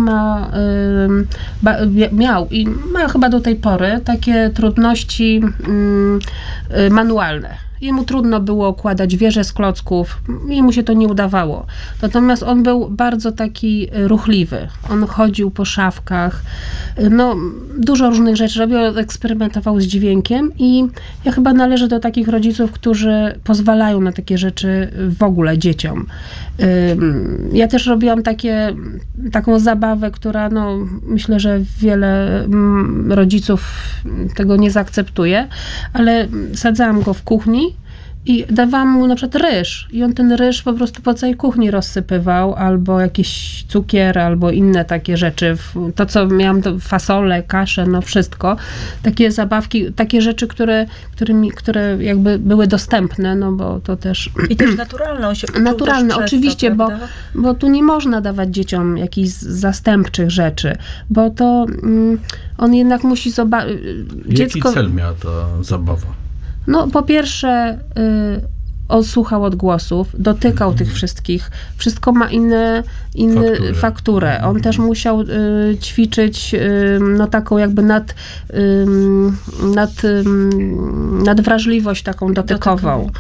Speaker 7: miał i ma chyba do tej pory takie trudności manualne. Jemu trudno było układać wieże z klocków, jemu się to nie udawało. Natomiast on był bardzo taki ruchliwy. On chodził po szafkach, dużo różnych rzeczy robił, eksperymentował z dźwiękiem i ja chyba należę do takich rodziców, którzy pozwalają na takie rzeczy w ogóle dzieciom. Ja też robiłam taką zabawę, która myślę, że wiele rodziców tego nie zaakceptuje, ale sadzałam go w kuchni i dawałam mu na przykład ryż i on ten ryż po prostu po całej kuchni rozsypywał, albo jakiś cukier, albo inne takie rzeczy. To, co miałam, to fasole, kasze, wszystko. Takie zabawki, takie rzeczy, które jakby były dostępne, bo to też...
Speaker 6: I też naturalne, on się uczył
Speaker 7: naturalne,
Speaker 6: też
Speaker 7: oczywiście,
Speaker 6: to,
Speaker 7: bo tu nie można dawać dzieciom jakichś zastępczych rzeczy, bo to on jednak musi zobaczyć...
Speaker 2: Jaki cel miała ta zabawa?
Speaker 7: Po pierwsze, on słuchał odgłosów, dotykał tych wszystkich, wszystko ma inną fakturę. On też musiał ćwiczyć taką jakby nadwrażliwość taką dotykową.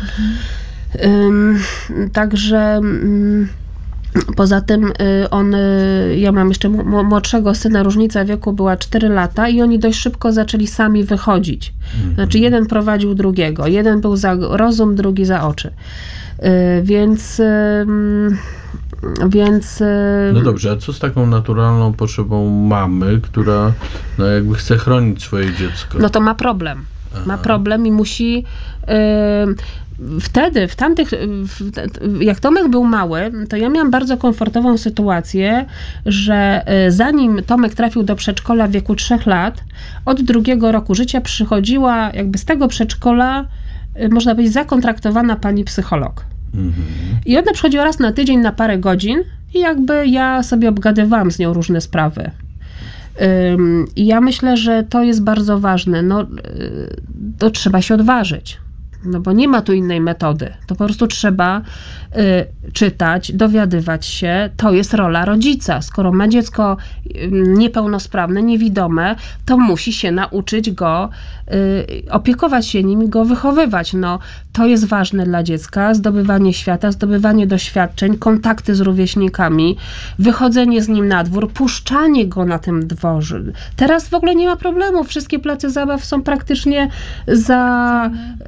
Speaker 7: Także poza tym ja mam jeszcze młodszego syna, różnica wieku była 4 lata i oni dość szybko zaczęli sami wychodzić. Znaczy jeden prowadził drugiego, jeden był za rozum, drugi za oczy. Więc
Speaker 2: no dobrze, a co z taką naturalną potrzebą mamy, która jakby chce chronić swoje dziecko?
Speaker 7: To ma problem. Ma problem i musi... Wtedy, jak Tomek był mały, to ja miałam bardzo komfortową sytuację, że zanim Tomek trafił do przedszkola w wieku 3 lat, od 2 roku życia przychodziła jakby z tego przedszkola, można powiedzieć, zakontraktowana pani psycholog. I ona przychodziła raz na tydzień na parę godzin i jakby ja sobie obgadywałam z nią różne sprawy. I ja myślę, że to jest bardzo ważne. To trzeba się odważyć. Bo nie ma tu innej metody. To po prostu trzeba czytać, dowiadywać się. To jest rola rodzica. Skoro ma dziecko niepełnosprawne, niewidome, to musi się nauczyć go opiekować się nim i go wychowywać. To jest ważne dla dziecka. Zdobywanie świata, zdobywanie doświadczeń, kontakty z rówieśnikami, wychodzenie z nim na dwór, puszczanie go na tym dworze. Teraz w ogóle nie ma problemu. Wszystkie place zabaw są praktycznie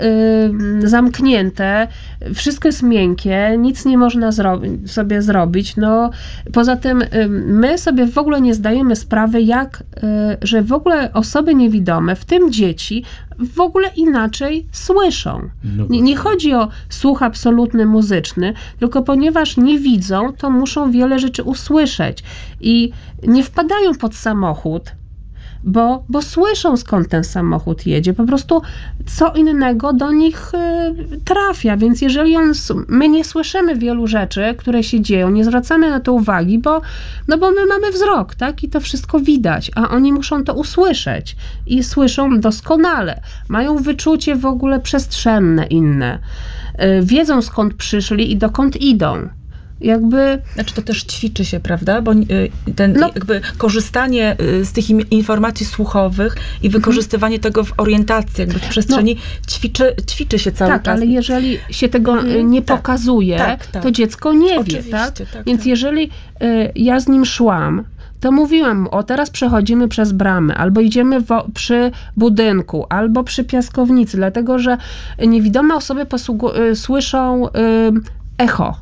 Speaker 7: zamknięte, wszystko jest miękkie, nic nie można sobie zrobić. No, poza tym my sobie w ogóle nie zdajemy sprawy, że w ogóle osoby niewidome, w tym dzieci, w ogóle inaczej słyszą. Nie chodzi o słuch absolutny muzyczny, tylko ponieważ nie widzą, to muszą wiele rzeczy usłyszeć i nie wpadają pod samochód, bo słyszą, skąd ten samochód jedzie. Po prostu co innego do nich trafia, więc jeżeli my nie słyszymy wielu rzeczy, które się dzieją, nie zwracamy na to uwagi, bo my mamy wzrok, tak? I to wszystko widać, a oni muszą to usłyszeć i słyszą doskonale. Mają wyczucie w ogóle przestrzenne inne. Wiedzą, skąd przyszli i dokąd idą.
Speaker 6: Znaczy to też ćwiczy się, prawda? Bo jakby korzystanie z tych informacji słuchowych i wykorzystywanie tego w orientacji, jakby w przestrzeni, ćwiczy się cały czas.
Speaker 7: Tak, ale jeżeli się tego nie pokazuje, to dziecko nie wie, tak? Więc jeżeli ja z nim szłam, to mówiłam mu, teraz przechodzimy przez bramę, albo idziemy przy budynku, albo przy piaskownicy, dlatego że niewidome osoby słyszą echo.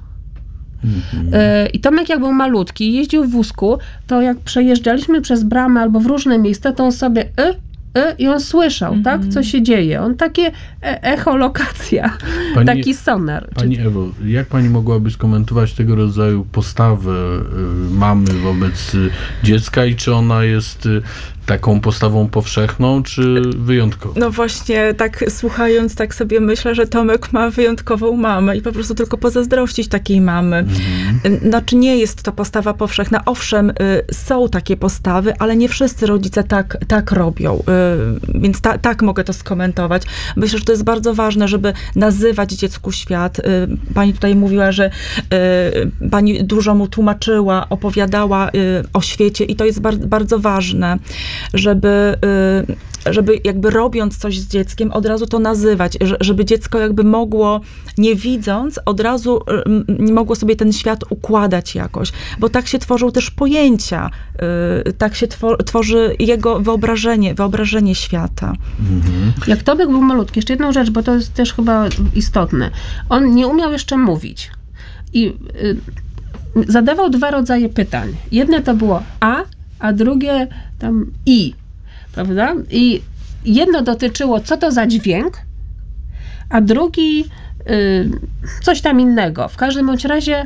Speaker 7: I Tomek, jak był malutki, jeździł w wózku, to jak przejeżdżaliśmy przez bramę albo w różne miejsca, to on sobie i on słyszał, tak, co się dzieje. On takie echolokacja, taki sonar.
Speaker 2: Pani Ewo, jak pani mogłaby skomentować tego rodzaju postawę mamy wobec dziecka i czy ona jest taką postawą powszechną, czy wyjątkową?
Speaker 6: No właśnie, tak słuchając, tak sobie myślę, że Tomek ma wyjątkową mamę i po prostu tylko pozazdrościć takiej mamy. Znaczy nie jest to postawa powszechna. Owszem, są takie postawy, ale nie wszyscy rodzice tak robią. Więc tak mogę to skomentować. Myślę, że to jest bardzo ważne, żeby nazywać dziecku świat. Pani tutaj mówiła, że pani dużo mu tłumaczyła, opowiadała o świecie i to jest bardzo ważne, żeby jakby robiąc coś z dzieckiem, od razu to nazywać, żeby dziecko jakby mogło, nie widząc, od razu mogło sobie ten świat układać jakoś, bo tak się tworzą też pojęcia, tak się tworzy jego wyobrażenie świata.
Speaker 7: Jak Tomek był malutki, jeszcze jedną rzecz, bo to jest też chyba istotne. On nie umiał jeszcze mówić i zadawał 2 rodzaje pytań. Jedne to było a drugie tam i, prawda? I jedno dotyczyło, co to za dźwięk, a drugi coś tam innego. W każdym bądź razie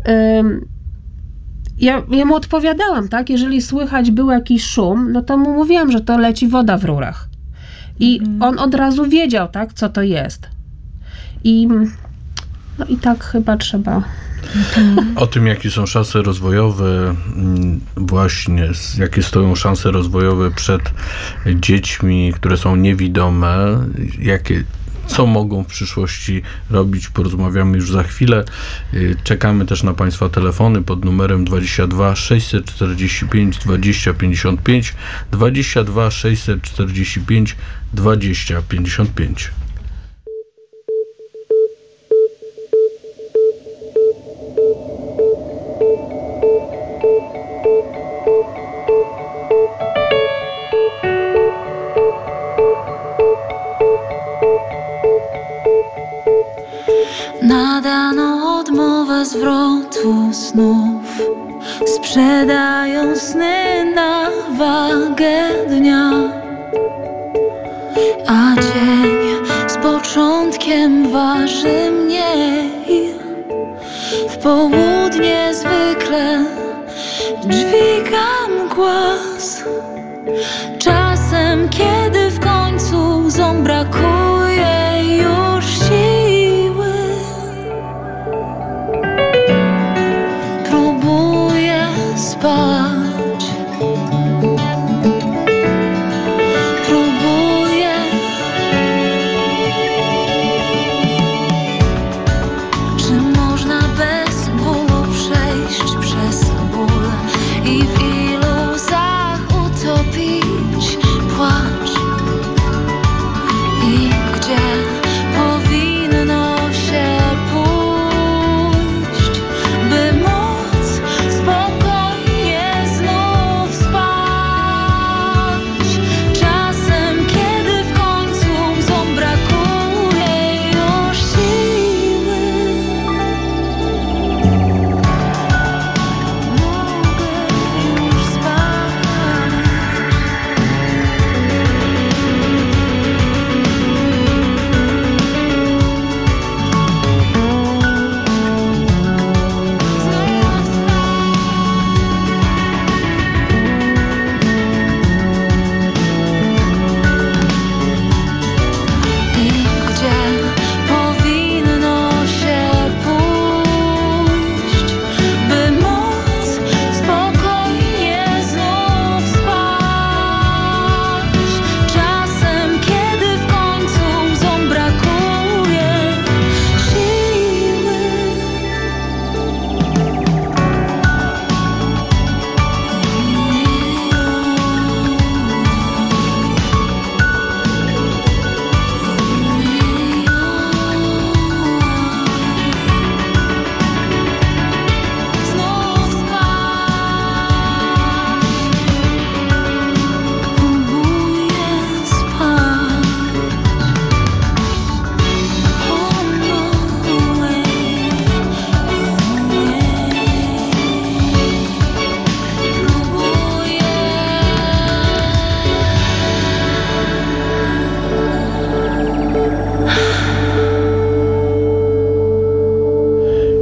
Speaker 7: ja mu odpowiadałam, tak? Jeżeli słychać był jakiś szum, no to mu mówiłam, że to leci woda w rurach. I on od razu wiedział, tak, co to jest. I tak chyba trzeba.
Speaker 2: O tym, jakie są szanse rozwojowe, właśnie jakie stoją szanse rozwojowe przed dziećmi, które są niewidome, co mogą w przyszłości robić, porozmawiamy już za chwilę. Czekamy też na Państwa telefony pod numerem 22 645 20 55, 22 645 20 55.
Speaker 8: Nadano odmowę zwrotu snów, sprzedają sny na wagę dnia, a dzień z początkiem waży mniej. W południe zwykle dźwigam głos, czasem kiedy w końcu łzom brakuje już siły. Próbuję spać, próbuję. Czy można bez bólu przejść przez ból i w ilu łzach utopić płacz? I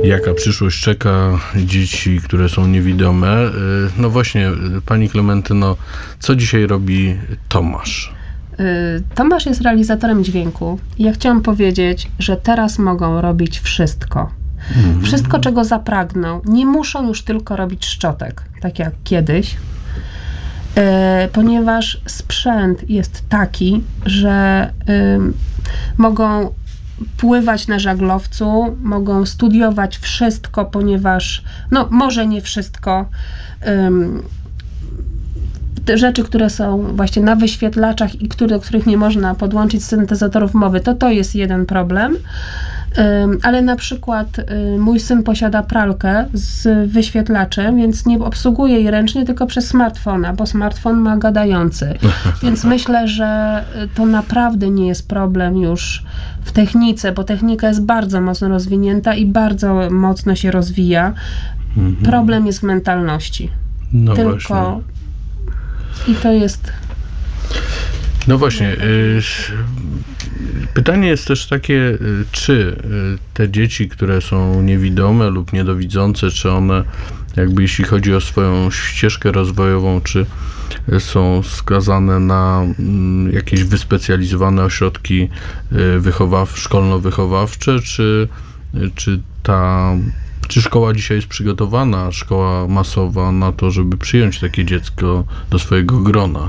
Speaker 2: Jaka przyszłość czeka dzieci, które są niewidome? No właśnie, pani Klementyno, co dzisiaj robi Tomasz?
Speaker 7: Tomasz jest realizatorem dźwięku i ja chciałam powiedzieć, że teraz mogą robić wszystko. Wszystko, czego zapragną. Nie muszą już tylko robić szczotek, tak jak kiedyś, ponieważ sprzęt jest taki, że mogą pływać na żaglowcu, mogą studiować wszystko, ponieważ, no może nie wszystko, te rzeczy, które są właśnie na wyświetlaczach i do których nie można podłączyć syntezatorów mowy, to jest jeden problem. Ale na przykład mój syn posiada pralkę z wyświetlaczem, więc nie obsługuje jej ręcznie, tylko przez smartfona, bo smartfon ma gadający. Więc myślę, że to naprawdę nie jest problem już w technice, bo technika jest bardzo mocno rozwinięta i bardzo mocno się rozwija. Problem jest w mentalności.
Speaker 2: No
Speaker 7: tylko
Speaker 2: właśnie.
Speaker 7: I to jest...
Speaker 2: No właśnie, pytanie jest też takie, czy te dzieci, które są niewidome lub niedowidzące, czy one jakby jeśli chodzi o swoją ścieżkę rozwojową, czy są skazane na jakieś wyspecjalizowane ośrodki szkolno-wychowawcze, czy szkoła dzisiaj jest przygotowana, szkoła masowa na to, żeby przyjąć takie dziecko do swojego grona?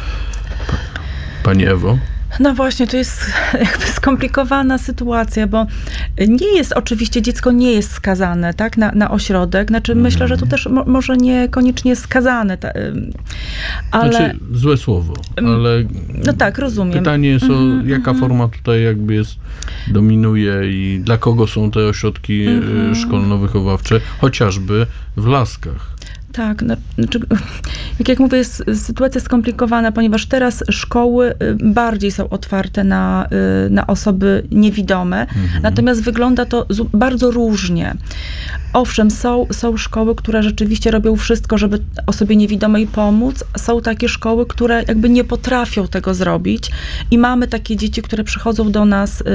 Speaker 2: Pani Ewo?
Speaker 6: No właśnie, to jest jakby skomplikowana sytuacja, bo nie jest oczywiście, dziecko nie jest skazane, tak, na ośrodek. Znaczy myślę, że to też może niekoniecznie skazane, ale...
Speaker 2: Znaczy, złe słowo, ale...
Speaker 6: No tak, rozumiem.
Speaker 2: Pytanie jest jaka forma tutaj jakby dominuje i dla kogo są te ośrodki szkolno-wychowawcze, chociażby w Laskach.
Speaker 6: Tak, znaczy, jak mówię, jest sytuacja skomplikowana, ponieważ teraz szkoły bardziej są otwarte na osoby niewidome, natomiast wygląda to bardzo różnie. Owszem, są szkoły, które rzeczywiście robią wszystko, żeby osobie niewidomej pomóc. Są takie szkoły, które jakby nie potrafią tego zrobić i mamy takie dzieci, które przychodzą do nas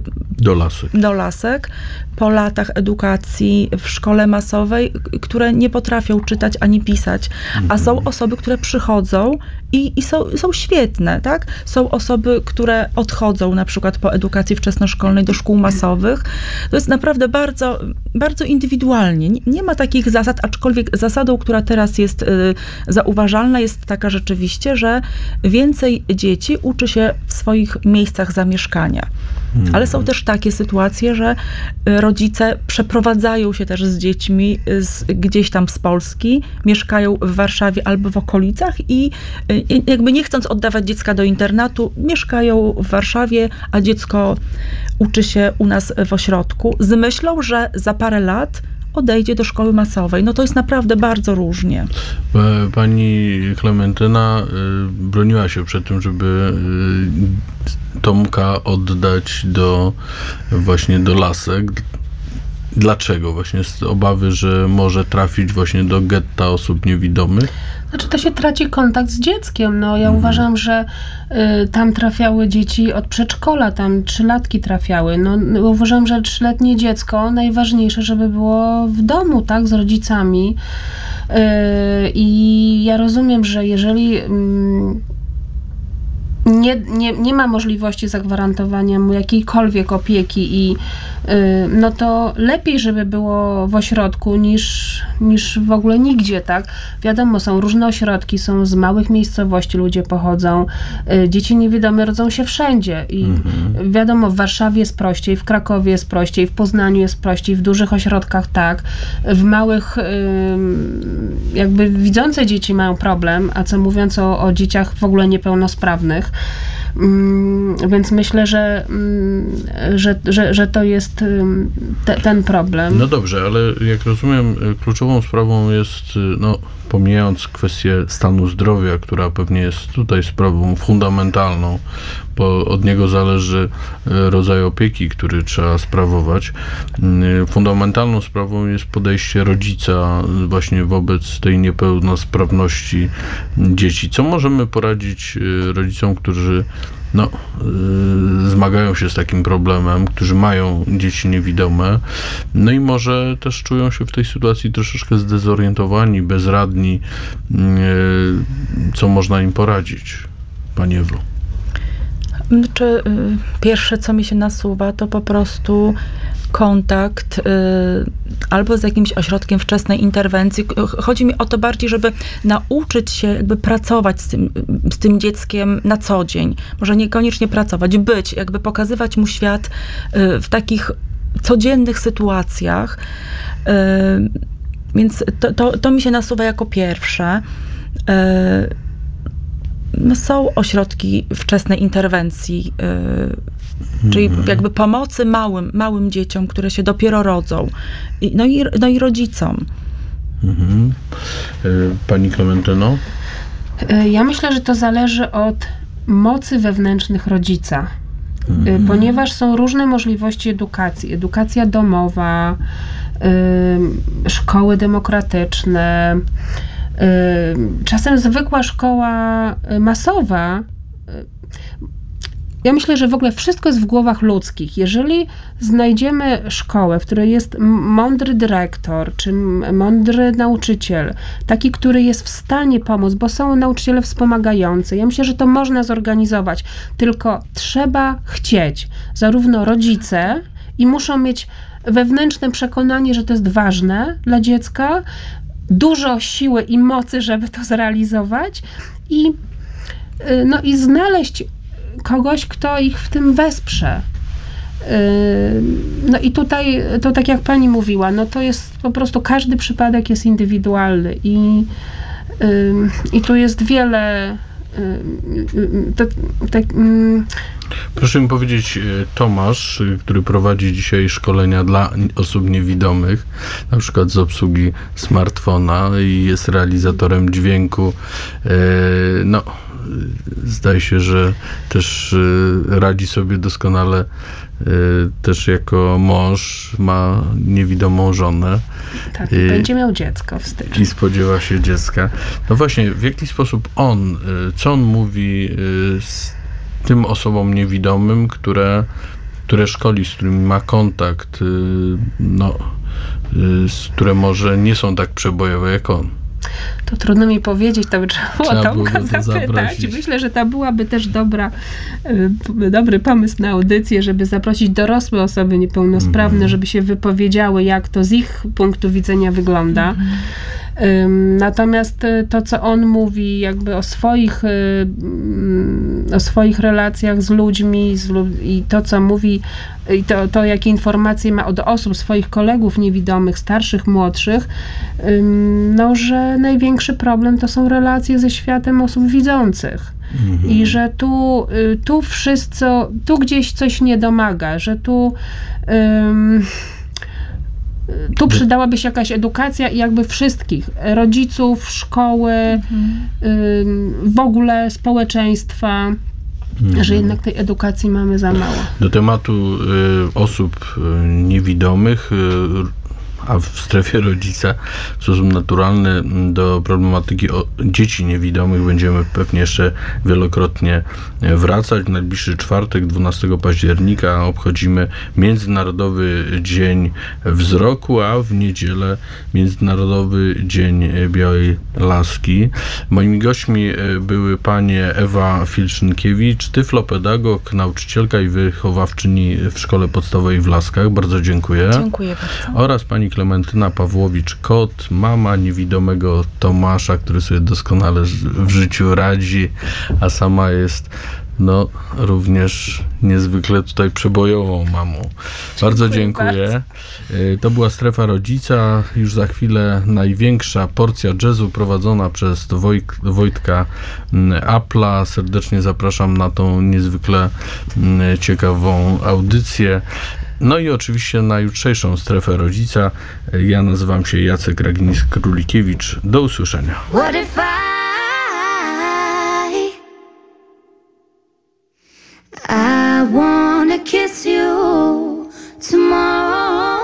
Speaker 6: do lasek po latach edukacji w szkole masowej, które nie potrafią czytać ani pisać, a są osoby, które przychodzą i są świetne, tak? Są osoby, które odchodzą na przykład po edukacji wczesnoszkolnej do szkół masowych. To jest naprawdę bardzo, bardzo indywidualnie. Nie ma takich zasad, aczkolwiek zasadą, która teraz jest zauważalna, jest taka rzeczywiście, że więcej dzieci uczy się w swoich miejscach zamieszkania. Ale są też takie sytuacje, że rodzice przeprowadzają się też z dziećmi gdzieś tam z Polski, mieszkają w Warszawie albo w okolicach i jakby nie chcąc oddawać dziecka do internatu, mieszkają w Warszawie, a dziecko uczy się u nas w ośrodku z myślą, że za parę lat odejdzie do szkoły masowej. No to jest naprawdę bardzo różnie.
Speaker 2: Pani Klementyna broniła się przed tym, żeby Tomka oddać właśnie do lasek. Dlaczego? Właśnie z obawy, że może trafić właśnie do getta osób niewidomych?
Speaker 7: Znaczy to się traci kontakt z dzieckiem. No ja uważam, że tam trafiały dzieci od przedszkola, tam 3-latki trafiały. No uważam, że 3-letnie dziecko najważniejsze, żeby było w domu, tak, z rodzicami. I ja rozumiem, że jeżeli nie ma możliwości zagwarantowania mu jakiejkolwiek opieki i no to lepiej, żeby było w ośrodku niż w ogóle nigdzie, tak? Wiadomo, są różne ośrodki, są z małych miejscowości, ludzie pochodzą, dzieci niewidome rodzą się wszędzie i wiadomo, w Warszawie jest prościej, w Krakowie jest prościej, w Poznaniu jest prościej, w dużych ośrodkach tak, w małych jakby widzące dzieci mają problem, a co mówiąc o dzieciach w ogóle niepełnosprawnych. Więc myślę, że to jest ten problem.
Speaker 2: No dobrze, ale jak rozumiem, kluczową sprawą jest, no pomijając kwestię stanu zdrowia, która pewnie jest tutaj sprawą fundamentalną, bo od niego zależy rodzaj opieki, który trzeba sprawować. Fundamentalną sprawą jest podejście rodzica właśnie wobec tej niepełnosprawności dzieci. Co możemy poradzić rodzicom, którzy zmagają się z takim problemem, którzy mają dzieci niewidome. No i może też czują się w tej sytuacji troszeczkę zdezorientowani, bezradni. Co można im poradzić, Pani Ewo?
Speaker 6: Znaczy, pierwsze, co mi się nasuwa, to po prostu kontakt albo z jakimś ośrodkiem wczesnej interwencji. Chodzi mi o to bardziej, żeby nauczyć się jakby pracować z tym dzieckiem na co dzień. Może niekoniecznie pracować, być, jakby pokazywać mu świat w takich codziennych sytuacjach. Więc to mi się nasuwa jako pierwsze. No, są ośrodki wczesnej interwencji, czyli jakby pomocy małym dzieciom, które się dopiero rodzą. No i rodzicom.
Speaker 2: Pani Klementyno?
Speaker 7: Ja myślę, że to zależy od mocy wewnętrznych rodzica. Ponieważ są różne możliwości edukacji. Edukacja domowa, szkoły demokratyczne, czasem zwykła szkoła masowa. Ja myślę, że w ogóle wszystko jest w głowach ludzkich. Jeżeli znajdziemy szkołę, w której jest mądry dyrektor, czy mądry nauczyciel, taki, który jest w stanie pomóc, bo są nauczyciele wspomagający, ja myślę, że to można zorganizować, tylko trzeba chcieć. Zarówno rodzice i muszą mieć wewnętrzne przekonanie, że to jest ważne dla dziecka, dużo siły i mocy, żeby to zrealizować i znaleźć kogoś, kto ich w tym wesprze. No i tutaj, to tak jak pani mówiła, no to jest po prostu, każdy przypadek jest indywidualny i tu jest wiele
Speaker 2: Proszę mi powiedzieć, Tomasz, który prowadzi dzisiaj szkolenia dla osób niewidomych, na przykład z obsługi smartfona i jest realizatorem dźwięku, no zdaje się, że też radzi sobie doskonale, też jako mąż, ma niewidomą żonę.
Speaker 7: Tak, będzie miał dziecko w styczniu.
Speaker 2: I spodziewa się dziecka. No właśnie, w jaki sposób co on mówi z tym osobom niewidomym, które szkoli, z którymi ma kontakt, które może nie są tak przebojowe jak on?
Speaker 7: To trudno mi powiedzieć, to by trzeba Tomka zapytać. Myślę, że to byłaby też dobry pomysł na audycję, żeby zaprosić dorosłe osoby niepełnosprawne, żeby się wypowiedziały, jak to z ich punktu widzenia wygląda. Natomiast to, co on mówi jakby o swoich relacjach z ludźmi i to, co mówi, i to jakie informacje ma od osób, swoich kolegów niewidomych, starszych, młodszych, no, że największy problem to są relacje ze światem osób widzących. I że tu gdzieś coś nie domaga, że tu przydałaby się jakaś edukacja i jakby wszystkich, rodziców, szkoły, w ogóle społeczeństwa, że jednak tej edukacji mamy za mało.
Speaker 2: Do tematu osób niewidomych, a w strefie rodzica w sposób naturalny do problematyki dzieci niewidomych będziemy pewnie jeszcze wielokrotnie wracać. Najbliższy czwartek, 12 października obchodzimy Międzynarodowy Dzień Wzroku, a w niedzielę Międzynarodowy Dzień Białej Laski. Moimi gośćmi były panie Ewa Filczynkiewicz, tyflopedagog, nauczycielka i wychowawczyni w Szkole Podstawowej w Laskach. Bardzo dziękuję.
Speaker 6: Dziękuję bardzo.
Speaker 2: Oraz pani Klementyna Pawłowicz-Kot, mama niewidomego Tomasza, który sobie doskonale w życiu radzi, a sama jest również niezwykle tutaj przebojową mamą. Bardzo dziękuję. To była Strefa Rodzica. Już za chwilę największa porcja jazzu prowadzona przez Wojtka Appla. Serdecznie zapraszam na tą niezwykle ciekawą audycję. No i oczywiście na jutrzejszą Strefę Rodzica. Ja nazywam się Jacek Raginis-Królikiewicz. Do usłyszenia.
Speaker 8: What if I wanna kiss you tomorrow?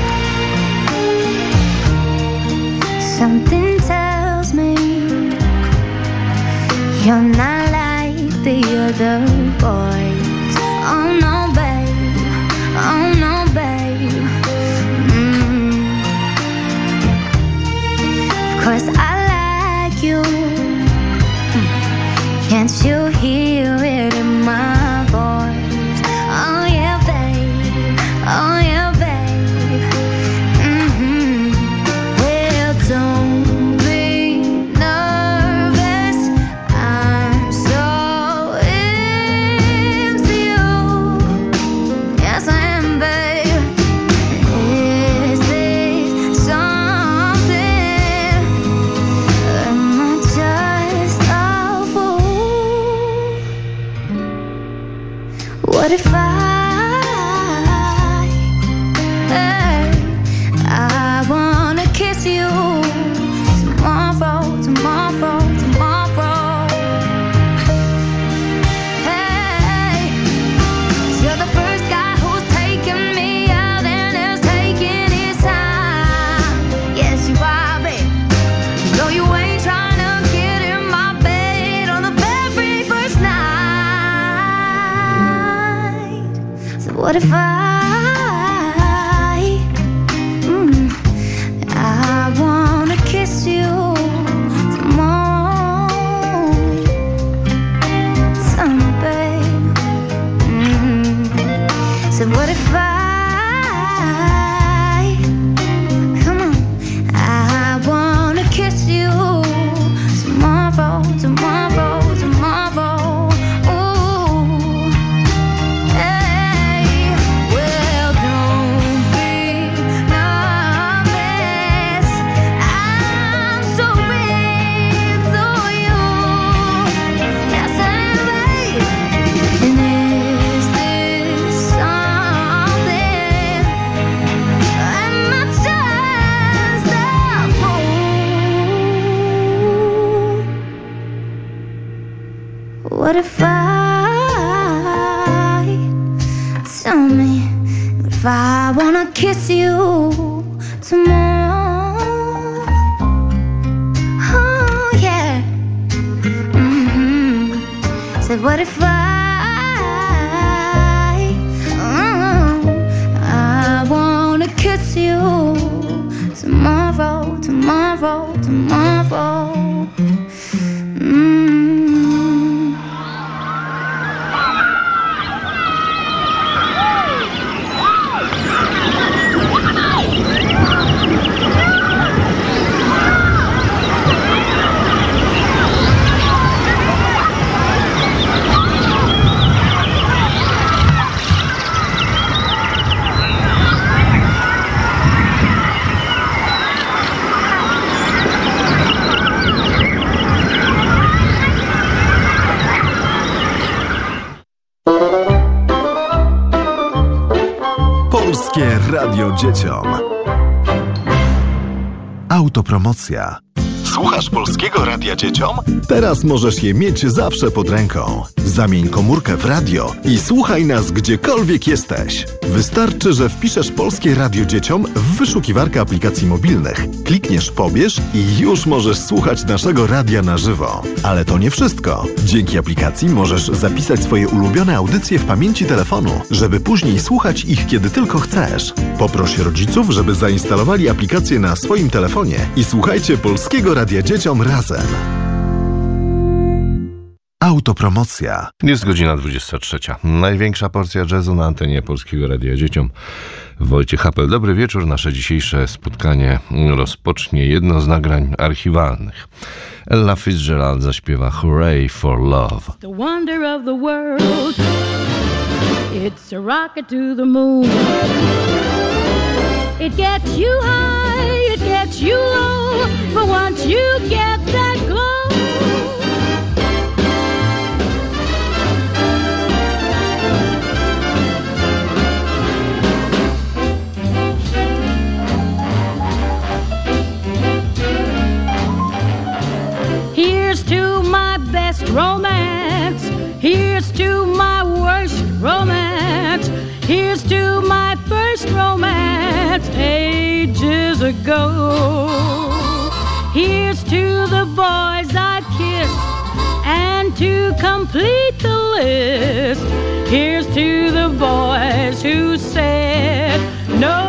Speaker 8: Something tells me other boys. Oh no, babe. Oh no, babe. Of course I like you. Can't you hear it in my voice? Oh yeah, babe. Oh yeah, babe. Well, don't be nervous. I'm so into you. Yes, I am, babe. Is this something? Am I just a fool? What if I wanna kiss you tomorrow, tomorrow, tomorrow. Hey, you're the first guy who's taking me out and is taking his time. Yes, you are, babe. Though you ain't trying to get in my bed on the very first night. So what if I wanna kiss you tomorrow? Tell me, babe. So what if come on, I wanna kiss you tomorrow, tomorrow, tomorrow. Ooh, hey, well, don't be nervous. I'm so into you. Yes, I am, babe. And is this something? Am I just a fool? What if tell me, if I wanna kiss you tomorrow? Oh yeah. Said what if I wanna kiss you tomorrow, tomorrow, tomorrow.
Speaker 5: Polskie Radio Dzieciom. Autopromocja. Słuchasz Polskiego Radia Dzieciom? Teraz możesz je mieć zawsze pod ręką. Zamień komórkę w radio i słuchaj nas gdziekolwiek jesteś. Wystarczy, że wpiszesz Polskie Radio Dzieciom w wyszukiwarkę aplikacji mobilnych. Klikniesz pobierz i już możesz słuchać naszego radia na żywo. Ale to nie wszystko. Dzięki aplikacji możesz zapisać swoje ulubione audycje w pamięci telefonu, żeby później słuchać ich kiedy tylko chcesz. Poproś rodziców, żeby zainstalowali aplikację na swoim telefonie i słuchajcie Polskiego Radia Dzieciom razem. Autopromocja.
Speaker 10: Jest godzina 23. Największa porcja jazzu na antenie Polskiego Radia Dzieciom. Wojciech Happel. Dobry wieczór. Nasze dzisiejsze spotkanie rozpocznie jedno z nagrań archiwalnych. Ella Fitzgerald zaśpiewa Hooray for Love.
Speaker 11: The wonder of the world. It's a rocket to the moon. It gets you high, it gets you low, but once you get that glow. Here's to my best romance. Here's to my worst romance. Here's to my first romance ages ago. Here's to the boys I kissed and And to complete the list, here's to the boys who said no.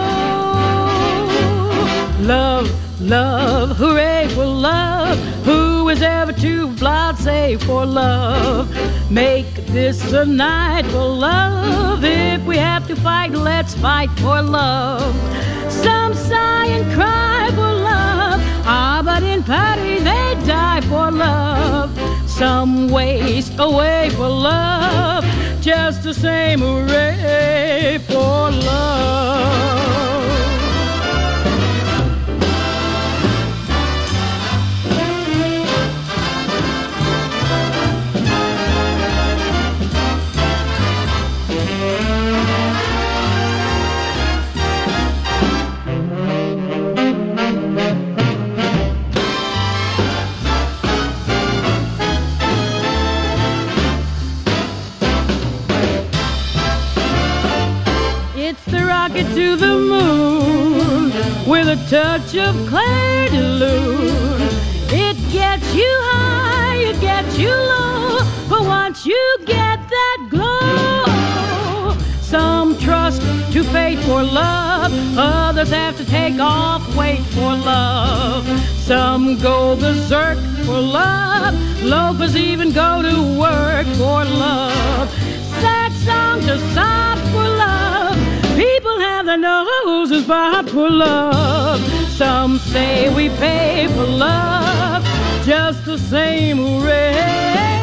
Speaker 11: Love, love, hooray for love. Who is ever too blasé for love? Make this a night for love. If we have to fight, let's fight for love. Some sigh and cry for love. Ah, but in party they die for love. Some waste away for love. Just the same, hooray for love. Rocket to the moon with a touch of Clair de Lune. It gets you high, it gets you low, but once you get that glow, some trust to fate for love, others have to take off weight for love. Some go berserk for love, loafers even go to work for love. Sad songs are soft for love. People have their noses bobbed for love. Some say we pay for love. Just the same, hooray.